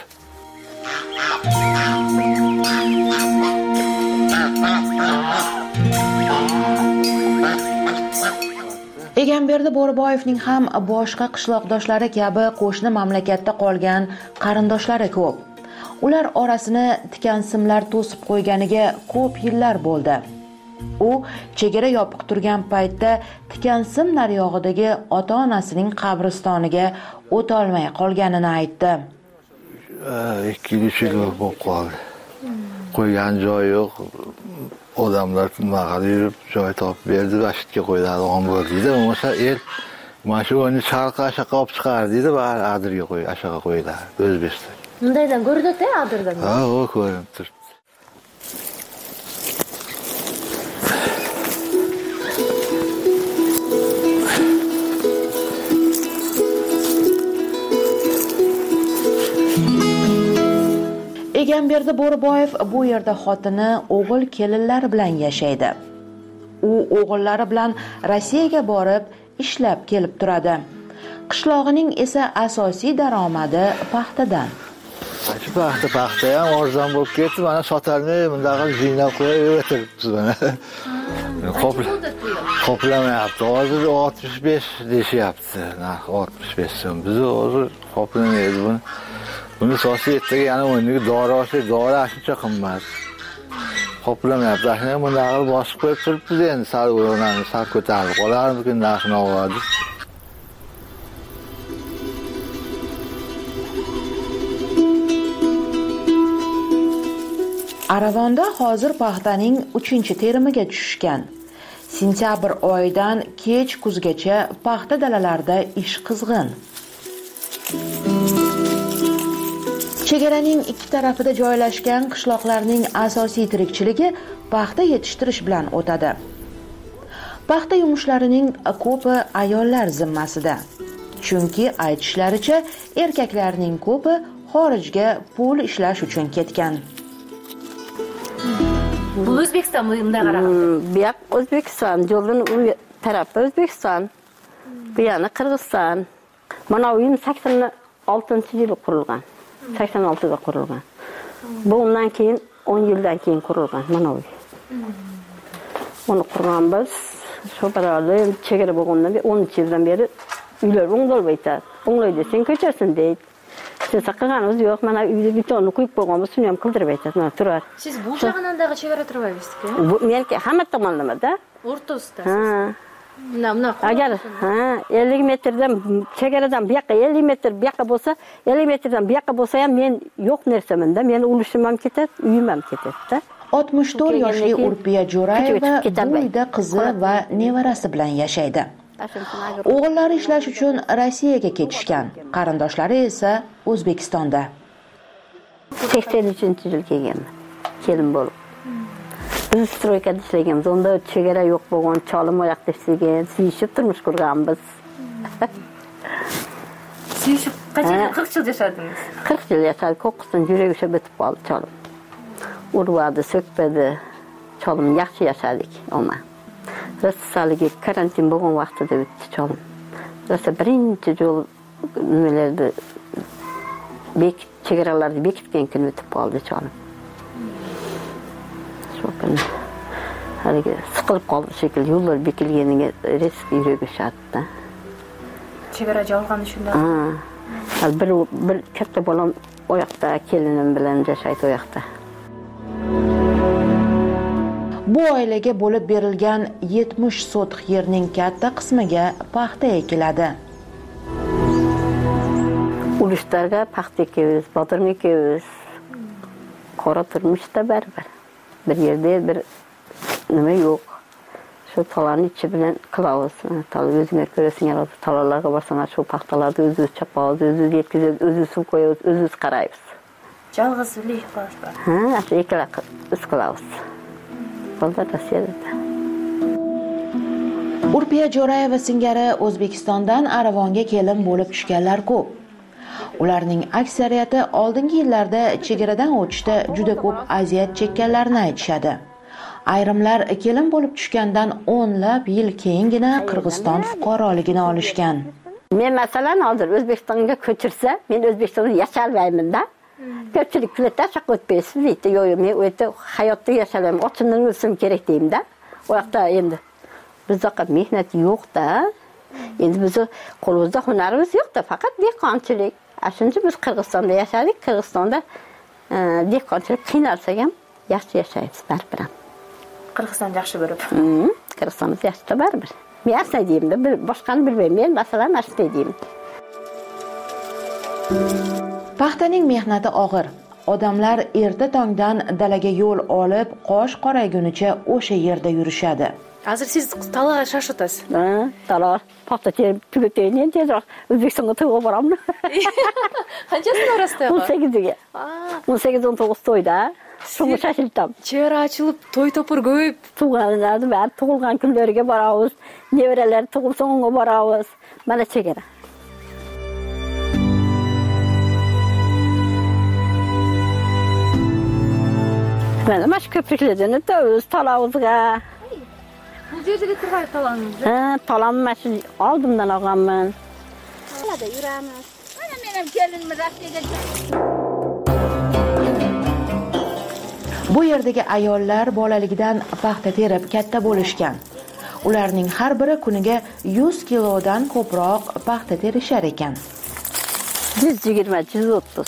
Egamberdi Bo'riboyevning ham boshqa qishloqdoshlari kabi qo'shni mamlakatda qolgan qarindoshlari ko'p. Ular orasini tikansimlar to'sib qo'yganiga ko'p yillar bo'ldi. U chegara yopiq turgan paytda Tikansim naryog'idagi ota-onasining qabristoniga o'ta olmay qolganini aytdi. 2-3 yil bo'lib qoldi. Qo'ygan joyi yo'q. Odamlar maqada yurib joy topib berdi, vashitga qo'yadigan bo'ldi-da. O'sha el mana shu o'yinni charqa ashaqa olib chiqardi-da, bari adirga qo'y, ashaqa qo'ydilar. O'zbekiston. Bundaydan ko'rdi-da, adirdan. Ha, o ko'rinib turibdi. Egamberdi Bo'riboyev bu yerda xotini, o'g'il kelinlar bilan yashaydi. U o'g'illari bilan Rossiyaga borib ishlab kelib turadi. Qishlog'ining esa asosiy daromadi paxtadan. Paxta ham arzon bo'lib ketdi, mana sotalmay bundaqa ziynab qo'yib o'tiribmiz mana. Qoplamayapti. Hozir 65 deyapti. 65 so'm. Biz hozir qoplamaymiz buni. Buni so'si ertaga yana o'rniga dori olsak, dori shuncha qimmat. Qoplamayapti. Shuni bundaqa bosib qo'yib turibmiz endi, sal o'rnani sal ko'tarib qolarmikin, narxini oladi. Aravonda hozir paxtaning 3-terimiga tushishgan. Sentyabr oyidan kech kuzgacha paxta dalalarida ish qizg'in. Chegaraning ikki tarafida joylashgan qishloqlarning asosiy tirikchiligi paxta yetishtirish bilan o'tadi. Paxta yumushlarining ko'pi ayollar zimmasida. Chunki aytishlaricha erkaklarning ko'pi xorijga pul ishlash uchun ketgan. Bu O'zbekiston bunday qaragan. Bu yoq O'zbekiston, yo'lning u tarafi O'zbekiston. Bu yana Qirg'iziston. Mana uyim 86-yili qurilgan. 86da qurilgan. Bu undan keyin 10 yildan keyin qurilgan mana uy. Onu qurgan biz shu barada chegara bo'lgandan beri 10 yildan beri uylar o'ngdolmaydi. O'nglaydi sen ko'chasin deydi. Siz qilganimiz yo'q, mana uyda betonni quyib qo'yganmiz, shuni ham qildirib aytadi, mana turar. Siz bu jag'anandagi chegara turibsizku? Bu menki hamma tomonlamada. O'rtasida. Agar 50 metrdan chegaradan bu yoqqa 50 metr bu yoqqa bo'lsa, 50 metrdan bu yoqqa bo'lsa ham men yo'q narsamanda, meni ulushim ham ketadi, uyim ham ketadi-da. 64 yoshli Urpiya Jo'rayeva bu uyda qizi va nevarasi bilan yashaydi. O'g'illari ishlash uchun Rossiyaga ketishgan, qarindoshlari esa O'zbekistonda. 83-yil kelganman, kelin bo'lib. Biz stroykada ishlaganmiz, unda chegara yo'q bo'lgan, cholim oyoqda ishlagan, suyishib turmush qurganmiz. Suyishib qancha 40 yil yashadingiz? 40 yil yashadik, ko'qqisdan yuragi usha bitib qoldi cholim. Urvadi, so'kpadi, cholim yaxshi yashadik, ona. Rossiyaga karantin bo'lgan vaqtida o'tdi cholim. Rossiya birinchi yo'l nimalarda chegaralarni bekitgan kun o'tib qoldi cholim. Haligi siqilib qoldi shekilli, yo'llar bekilganiga risk yuragi shatdi. Chegara olgani shundan. Bir katta bolam oyoqda, kelinim bilan yashaydi oyoqda. Bu oilaga bo'lib berilgan 70 sotix yerning katta qismiga paxta ekiladi. Urushlarga paxta ekamiz, botirma ekamiz. Qora turmushda baribir. Bir yerda bir nima yo'q. Shu talarni ichi bilan qilamiz. Talar o'zinglar ko'rasinglar, talarlarga borsangiz shu paxtalarni o'zingiz chaqamiz, o'zingiz yetkazib, o'zingiz suv qo'yamiz, o'zingiz qaraymiz. Yolg'izlik bor. Shu ikkala ish qilamiz. Urpiya Jo'rayeva singari O'zbekistondan Aravonga kelin bo'lib tushganlar ko'p. Ularning aksariyati oldingi yillarda chegaradan o'tishda juda ko'p aziyat chekkanlarini aytishadi. Ayrimlar kelin bo'lib tushgandan 10lab yil keyingina Qirg'iziston fuqaroligini olishgan. Men masalan hozir O'zbekistonga ko'chirsa, men O'zbekistonda yashalmayman-da. Ko'pchilik kulata shaq o'tmaysiz deydi. Yo'q, men u yerda hayotda yashamayman, ochimdan o'lsam kerak deyimda. O yoqda endi bizda mehnat yo'q-da. Endi bizni qo'limizda hunarimiz yo'q-da, faqat dehqonchilik. Shuncha biz Qirg'izistonda yashadik, Qirg'izistonda dehqonchilik qiynalsak ham yaxshi yashaymiz baribir. Qirg'iziston yaxshi bo'lib. Qirg'izistonimiz yaxshi baribir. Men asli deyimda, boshqani bilmayman. Men masalan asli deyim. Paxtaning mehnati og'ir. Odamlar erta tongdan dalaga yo'l olib, qosh qoraygunicha o'sha yerda yurishadi. Hozir siz talaga shoshotasiz. Tala paxta terib tugatayin, tezroq O'zbekistonga to'yga boramni. Qanchasi orasida? 18ga. 18-19 to'yda. Shunga shoshildim. Chegara ochilib, to'y topur ko'p. Tug'ilganlarni bari tug'ilgan kunlariga boramiz. Nevaralar tug'ilsa unga boramiz. Mana chegara. Mana mash ko'priklardan o'tamiz talovizga. Bu yerda turgan talangiz. Talam mash oldimdan olganman. Qalada yuramiz. Mana men ham kelinimni Rossiyaga. Bu yerdagi ayollar bolaligidan paxta terib katta bo'lishgan. Ularning har biri kuniga 100 kilodan ko'proq paxta terishar ekan. 120-130.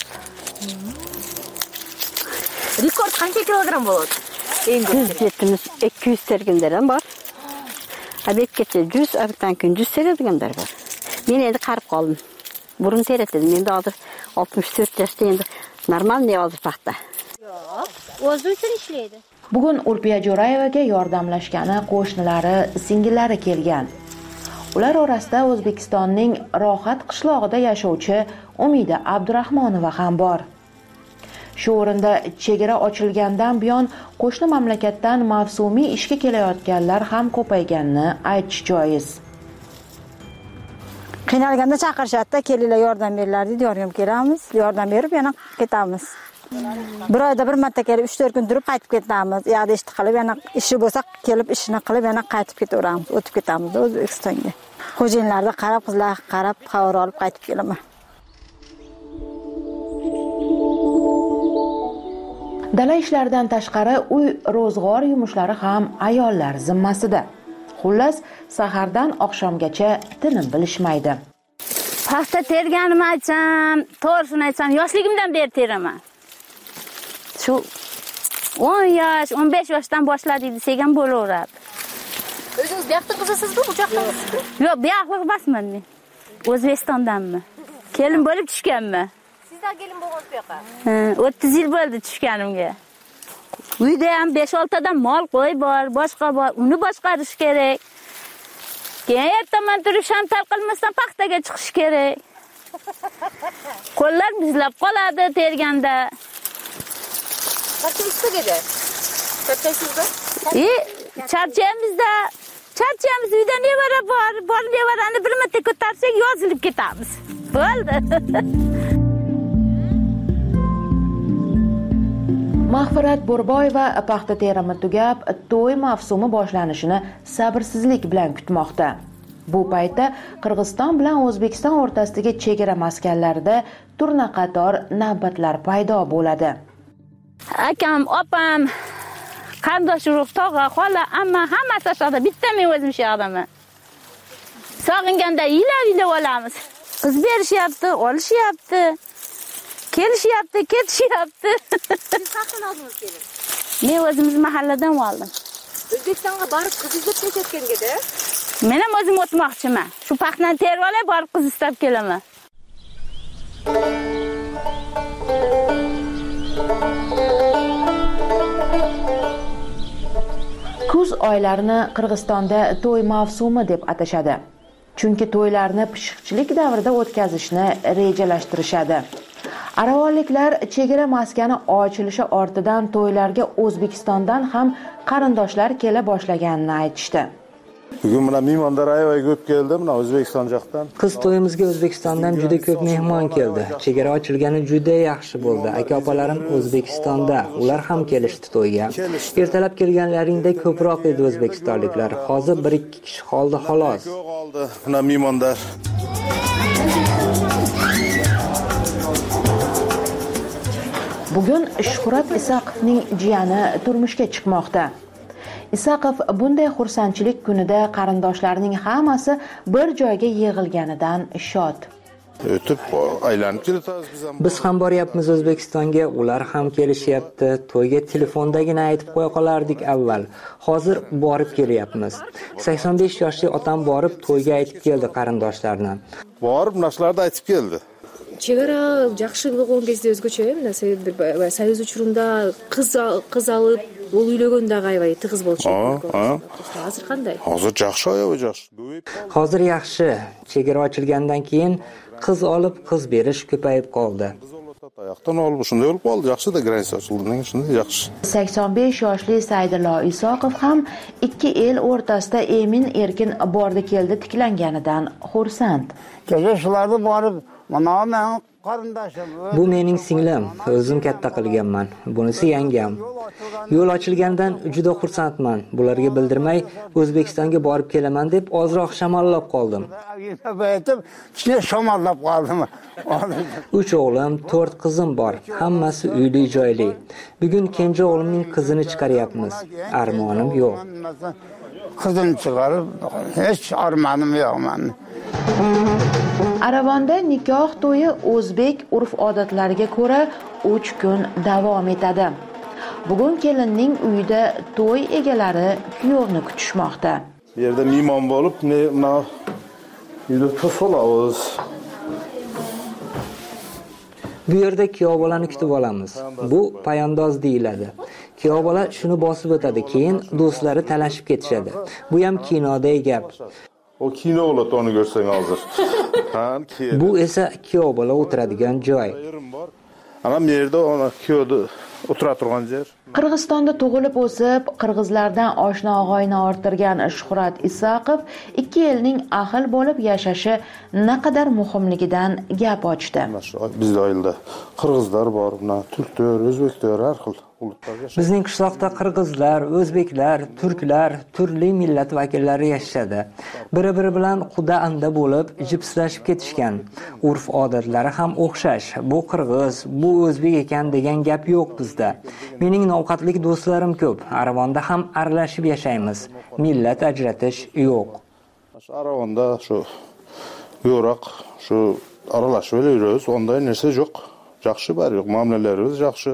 Rekord qancha kilogram bo'ladi? Eng ko'p 200 terganlar bor. Abetgacha 100, abetdan keyin 100 teradiganlar bor. Men endi qarib qoldim. Burun teratadim. Endi hozir 64 yoshda endi normal ne hozir paxta. o'zi uchun ishlaydi. Bugun Urpiya Jo'rayevaga yordamlashgani qo'shnilari, singillari kelgan. Ular orasida O'zbekistonning Rohat qishlog'ida yashovchi Umida Abdurahmonova ham bor. Shu o'rinda chegara ochilgandan buyon qo'shni mamlakatdan mavsumiy ishga kelayotganlar ham ko'payganini aytish joiz. Qiynalganda chaqirishadi, kelinglar yordam beringlar deydi, yordam kelamiz, yordam berib yana ketamiz. Bir oyda bir marta kelib 3-4 kun turib qaytib ketamiz. U yerda ish qilib, yana ishi bo'lsa kelib ishini qilib yana qaytib ketaveramiz, o'tib ketamiz O'zbekistonga. Xo'jayinlarga qarab, qizlarga qarab, xabar olib qaytib kelaman. Dala ishlaridan tashqari uy ro'zg'or yumushlari ham ayollar zimmasida. Xullas, sahardan oqshomgacha tinim bilishmaydi. Paxta terganimni aytsam, to'g'risini aytsam, yoshligimdan beri teraman. Shu 10 yosh, 15 yoshdan boshladik desak ham bo'laveradi. O'zingiz bu yoqda qizisizmi, bu yoqdasizmi? Yo'q, bu yoqda emasman men. O'zbekistondanman. Kelin bo'lib tushganman. Sizlar kelin bo'lgansiz bu yoqqa? 30 yil bo'ldi tushganimga. Uyda ham 5-6 tadan mol qo'y bor, boshqa bor, uni boshqarish kerak. Keyin ertaman turib shantal qilmasdan paxtaga chiqish kerak. Qo'llar muzlab qoladi terganda. Qanchaysizda? Qanchaysizda? Charchamiz uyda nevara bor nevarani bir marta ko'tarsak yozilib ketamiz. Bo'ldi. Mag'firat Bo'rboyeva paxta terimi tugab, to'y mavsumi boshlanishini sabrsizlik bilan kutmoqda. Bu paytda Qirg'iziston bilan O'zbekiston o'rtasidagi chegara maskanlarida turna qator navbatlar paydo bo'ladi. Akam, opam, qarindosh urug', tog'a, xola, amma hammasi asoqda, bitta men o'zim shu yoqdaman. Sog'inganda yilab olamiz. Qiz berishyapti, olishyapti. Kelishyapti, ketishyapti. Siz qayerdan oldingiz kelin? Men o'zimiz mahalladan oldim. O'zbekistonga borib qiz izlab ketayotganda? Men ham o'zim o'tmoqchiman. Shu paxtani terib olib, borib qiz istab kelaman. Kuz oylarini Qirg'izistonda to'y mavsumi deb atashadi. Chunki to'ylarni pishiqchilik davrida o'tkazishni rejalashtirishadi. Aravonliklar chegara maskani ochilishi ortidan to'ylarga O'zbekistondan ham qarindoshlar kela boshlaganini aytishdi. Bugun mana mehmonlar ayvay ko'p keldi, mana O'zbekiston yoqdan. Qiz to'yimizga O'zbekistondan juda ko'p mehmon keldi. Chegara ochilgani juda yaxshi bo'ldi. Aka-opalarim O'zbekistonda, ular ham kelishdi to'yga. Ertalab kelganlaringda ko'proq edi o'zbekistonliklar. Hozir 1-2 kishi qoldi xolos. Mana mehmonlar. Bugun Shuhrat Isaqovning jiyani turmushga chiqmoqda. Isaqov bunday xursandchilik kunida qarindoshlarining hammasi bir joyga yig'ilganidan shod. O'tib aylanib ketamiz biz ham. Biz ham boryapmiz O'zbekistonga, ular ham kelishyapti. To'yga telefondagina aytib qo'ya qolardik avval. Hozir borib kelyapmiz. 85 yoshli otam borib to'yga aytib keldi qarindoshlarini. Borib narsalarni aytib keldi. Chegara yaxshi bo'lgan kezde o'zgacha-da, Soyuz uchrunda qiz olib uylaganda g'ayvay tig'iz bo'lchi. Hozir qanday? Hozir yaxshi yaxshi. Hozir yaxshi. Chegara ochilgandan keyin qiz olib qiz berish ko'payib qoldi. Oyoqdan olib shunday bo'lib qoldi. Yaxshi-da gransiya ochilgandan shunday yaxshi. 85 yoshli Saydullo Isoqov ham ikki el o'rtasida emin erkin bordi keldi tiklanganidan xursand. Kecha shularni borib mana men qarindoshim. Bu mening singlim, o'zim katta qilganman. Bunisi yangam. Yo'l ochilgandan juda xursandman. Bularga bildirmay O'zbekistonga borib kelaman deb ozroq shamollab qoldim. Shamollab qoldim. 3 o'g'lim, 4 qizim bor. Hammasi uyli-joyli. Bugun kenja o'g'limning qizini chiqaryapmiz. Armonim yo'q. Qizim chiqarib, hech armonim yo'q men. Aravonda nikoh to'yi o'zbek urf-odatlariga ko'ra 3 kun davom etadi. Bugun kelinning uyida to'y egalari kuyovni kutishmoqda. Bu yerda mehmon bo'lib, mana uyda to'solamiz. Bu yerda kuyov bolani kutib olamiz. Bu poyandoz deyiladi. Kuyov bola shuni bosib o'tadi, keyin do'stlari talashib ketishadi. Bu ham kinodagi gap. O kino bo'ladi, uni ko'rsang hozir. Bu esa kuyov bola o'tiradigan joy. Ana bu yerda ona kuyovni o'tira turgan yer. Qirg'izistonda tug'ilib o'sib, qirg'izlardan oshna og'ayni orttirgan Shuhrat Isaqov 2 yilning ahil bo'lib yashashi naqadar muhimligidan gap ochdi. Bizda oilada qirg'izlar bor, turklar, o'zbeklar, har xil ulutlar yashaydi. Bizning qishloqda qirg'izlar, o'zbeklar, turklar, turli millat vakillari yashashadi. Biri-biri bilan quda anda bo'lib, jipslashib ketishgan. Urf-odatlari ham o'xshash. Bu qirg'iz, bu o'zbek ekan degan gap yo'q bizda. Mening ovqatlik do'stlarim ko'p. Aravonda ham aralashib yashaymiz. Millat ajratish yo'q. Aravonda shu yo'roq, shu aralashib yuramiz, unday narsa yo'q. Yaxshi bor, yo'q, muomalalarimiz yaxshi.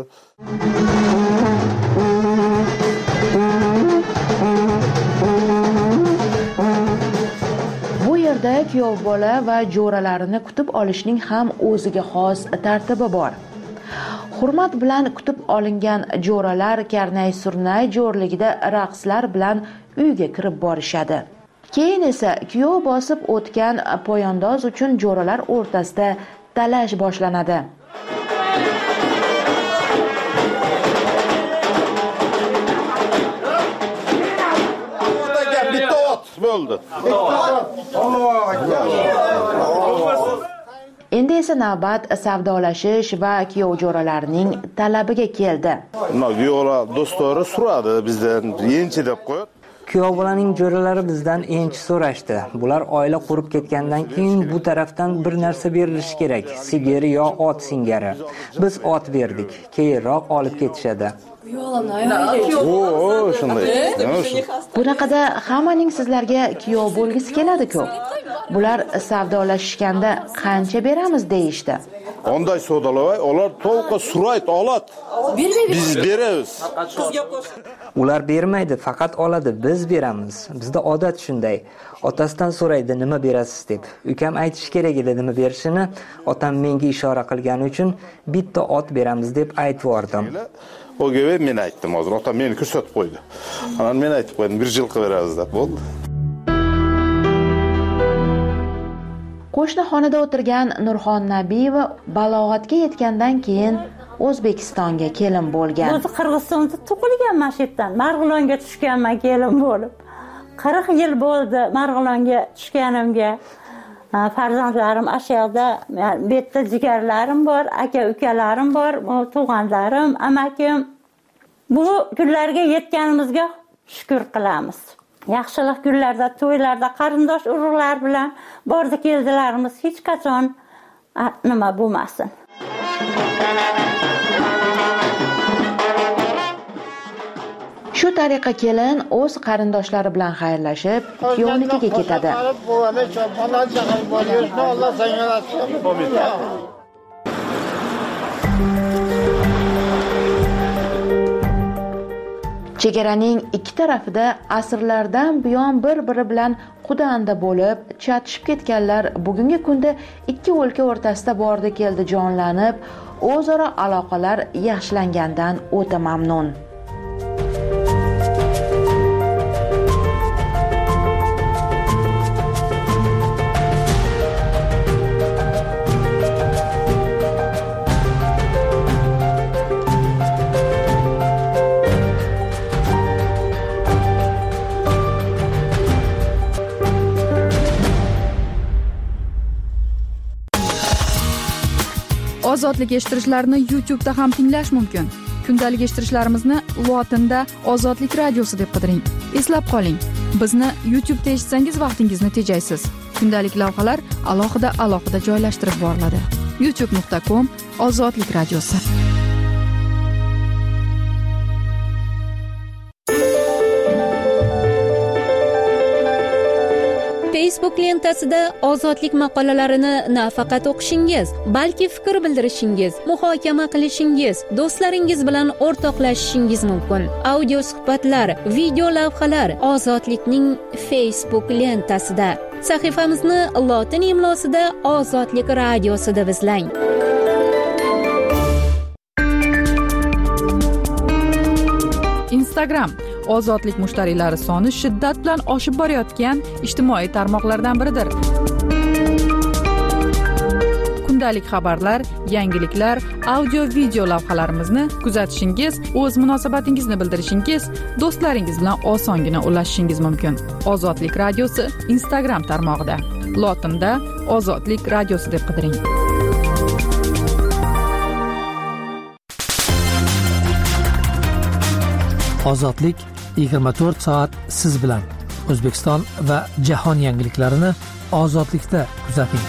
Bu yerda kuyov bola va jo'ralarini kutib olishning ham o'ziga xos tartibi bor. Hurmat bilan kutib olingan jo'ralar karnay-surnay jo'rligida raqslar bilan uyga kirib borishadi. Keyin esa kuyov bosib o'tgan poyandoz uchun jo'ralar o'rtasida talash boshlanadi. Bitta ot bo'ldi. Endi esa navbat savdolashish va kuyov jo'ralarning talabiga keldi. Kuyovlar do'stlari so'radi bizdan, enchi deb qo'yadi. Kuyov bolaning jo'ralari bizdan enchi so'rashdi. Bular oila qurib ketgandan keyin bu tarafdan bir narsa berilishi kerak, sigir yo ot singari. Biz ot berdik, keyinroq olib ketishadi. Bunaqada hammaning sizlarga kuyov bo'lgisi keladi-ku. Bular savdolashishganda qancha beramiz deyishdi. Onday savdolar, ular to'liq surayt oladi. Biz beramiz. Ular bermaydi, faqat oladi, biz beramiz. Bizda odat shunday. Otasidan so'raydi, nima berasiz deb. Ukam aytish kerak edi nima berishini. Otam menga ishora qilgani uchun bitta ot beramiz deb aytib yordim. O gibi men aytdim hozir. Otam meni ko'rsatib qo'ydi. Ana men aytib qo'ydim, bir yilqi beramiz deb bo'ldi. Qo'shni xonada o'tirgan Nurxon Nabiyeva balog'atga yetgandan keyin O'zbekistonga kelin bo'lgan. O'zi Qirg'izistonda tug'ilganman shu yerdan. Marg'ilonga tushganman kelin bo'lib. 40 yil bo'ldi Marg'ilonga tushganimga. Farzandlarim ashyoqda, bu yerda jigarlarim bor, aka-ukalarim bor, tug'anlarim, amakim. Bu kunlarga yetganimizga shukr qilamiz. Yaxshilik kunlarda, to'ylarda, qarindosh urug'lar bilan bordi keldilarimiz hech qachon nima bo'lmasin. Shu tariqa kelin o'z qarindoshlari bilan xayrlashib, kuyovnikiga ketadi. Chegaraning ikki tarafida asrlardan buyon bir-biri bilan qudanda bo'lib, chatishib ketganlar bugungi kunda ikki o'lka o'rtasida bordi keldi jonlanib, o'zaro aloqalar yaxshilangandan o'ta mamnun. Ozodlik eshittirishlarni YouTube'da ham tinglash mumkin. Kundalik eshittirishlarimizni lotinda Ozodlik radiosi deb qidiring. Eslab qoling, bizni YouTube'da eshitsangiz vaqtingizni tejaysiz. Kundalik lavhalar alohida joylashtirib boriladi. youtube.com/Ozodlik radiosi. Facebook lentasida ozodlik maqolalarini nafaqat o'qishingiz, balki fikr bildirishingiz, muhokama qilishingiz, do'stlaringiz bilan o'rtoqlashishingiz mumkin. Audio suhbatlar, video lavhalar ozodlikning Facebook lentasida. Sahifamizni lotin imlosida Ozodlik radiosida izlang. Instagram ozodlik mushtariylari soni shiddat bilan oshib borayotgan ijtimoiy tarmoqlardan biridir. Kundalik xabarlar, yangiliklar, audio video lavhalarimizni kuzatishingiz, o'z munosabatingizni bildirishingiz, do'stlaringiz bilan osongina ulashishingiz mumkin. Ozodlik radiosi Instagram tarmog'ida. Lotinda Ozodlik radiosi deb qidiring. Ozodlik 24 soat siz bilan. O'zbekiston va jahon yangiliklarini ozodlikda kuzating.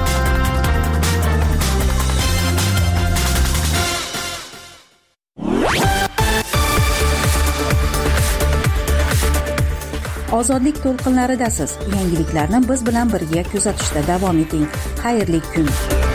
Ozodlik to'lqinlaridasiz. Yangiliklarni biz bilan birga kuzatishda davom eting. Xayrli kun.